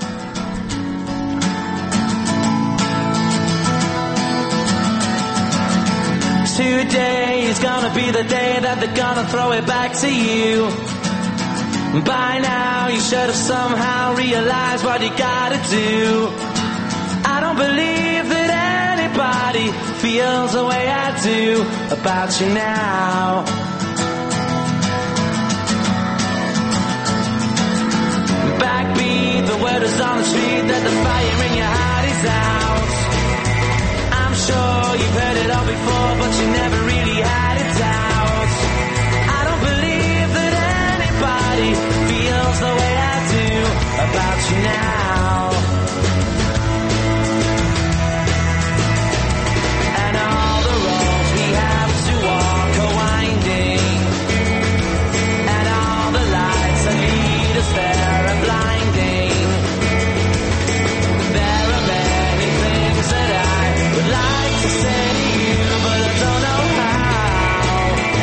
Today is gonna be the day that they're gonna throw it back to you. By now you should have somehow realized what you gotta do. I don't believe that anybody feels the way I do about you now. Backbeat, the word is on the street that the fire in your heart is out. I'm sure you've heard it all before, but you never really had it out. I don't believe that anybody feels the way I do about you now. And all the roads we have to walk are winding, and all the lights that lead us there are blinding. There are many things that I would like to say to you, but I don't know how.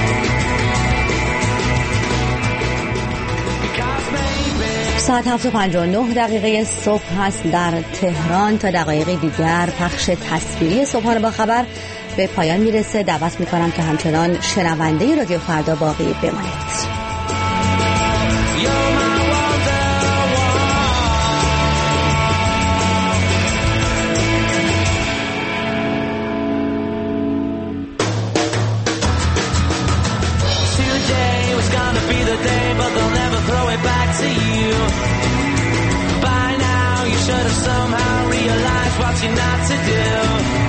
Because maybe ساعت هفت و پنجاه و نه دقیقه صبح هست در تهران. تا دقایقی دیگر پخش تصویری صبحانه با خبر به پایان میرسه. دعوت میکنم که همچنان شنونده رادیو فردا باقی بمانید. Somehow realize what you're not to do.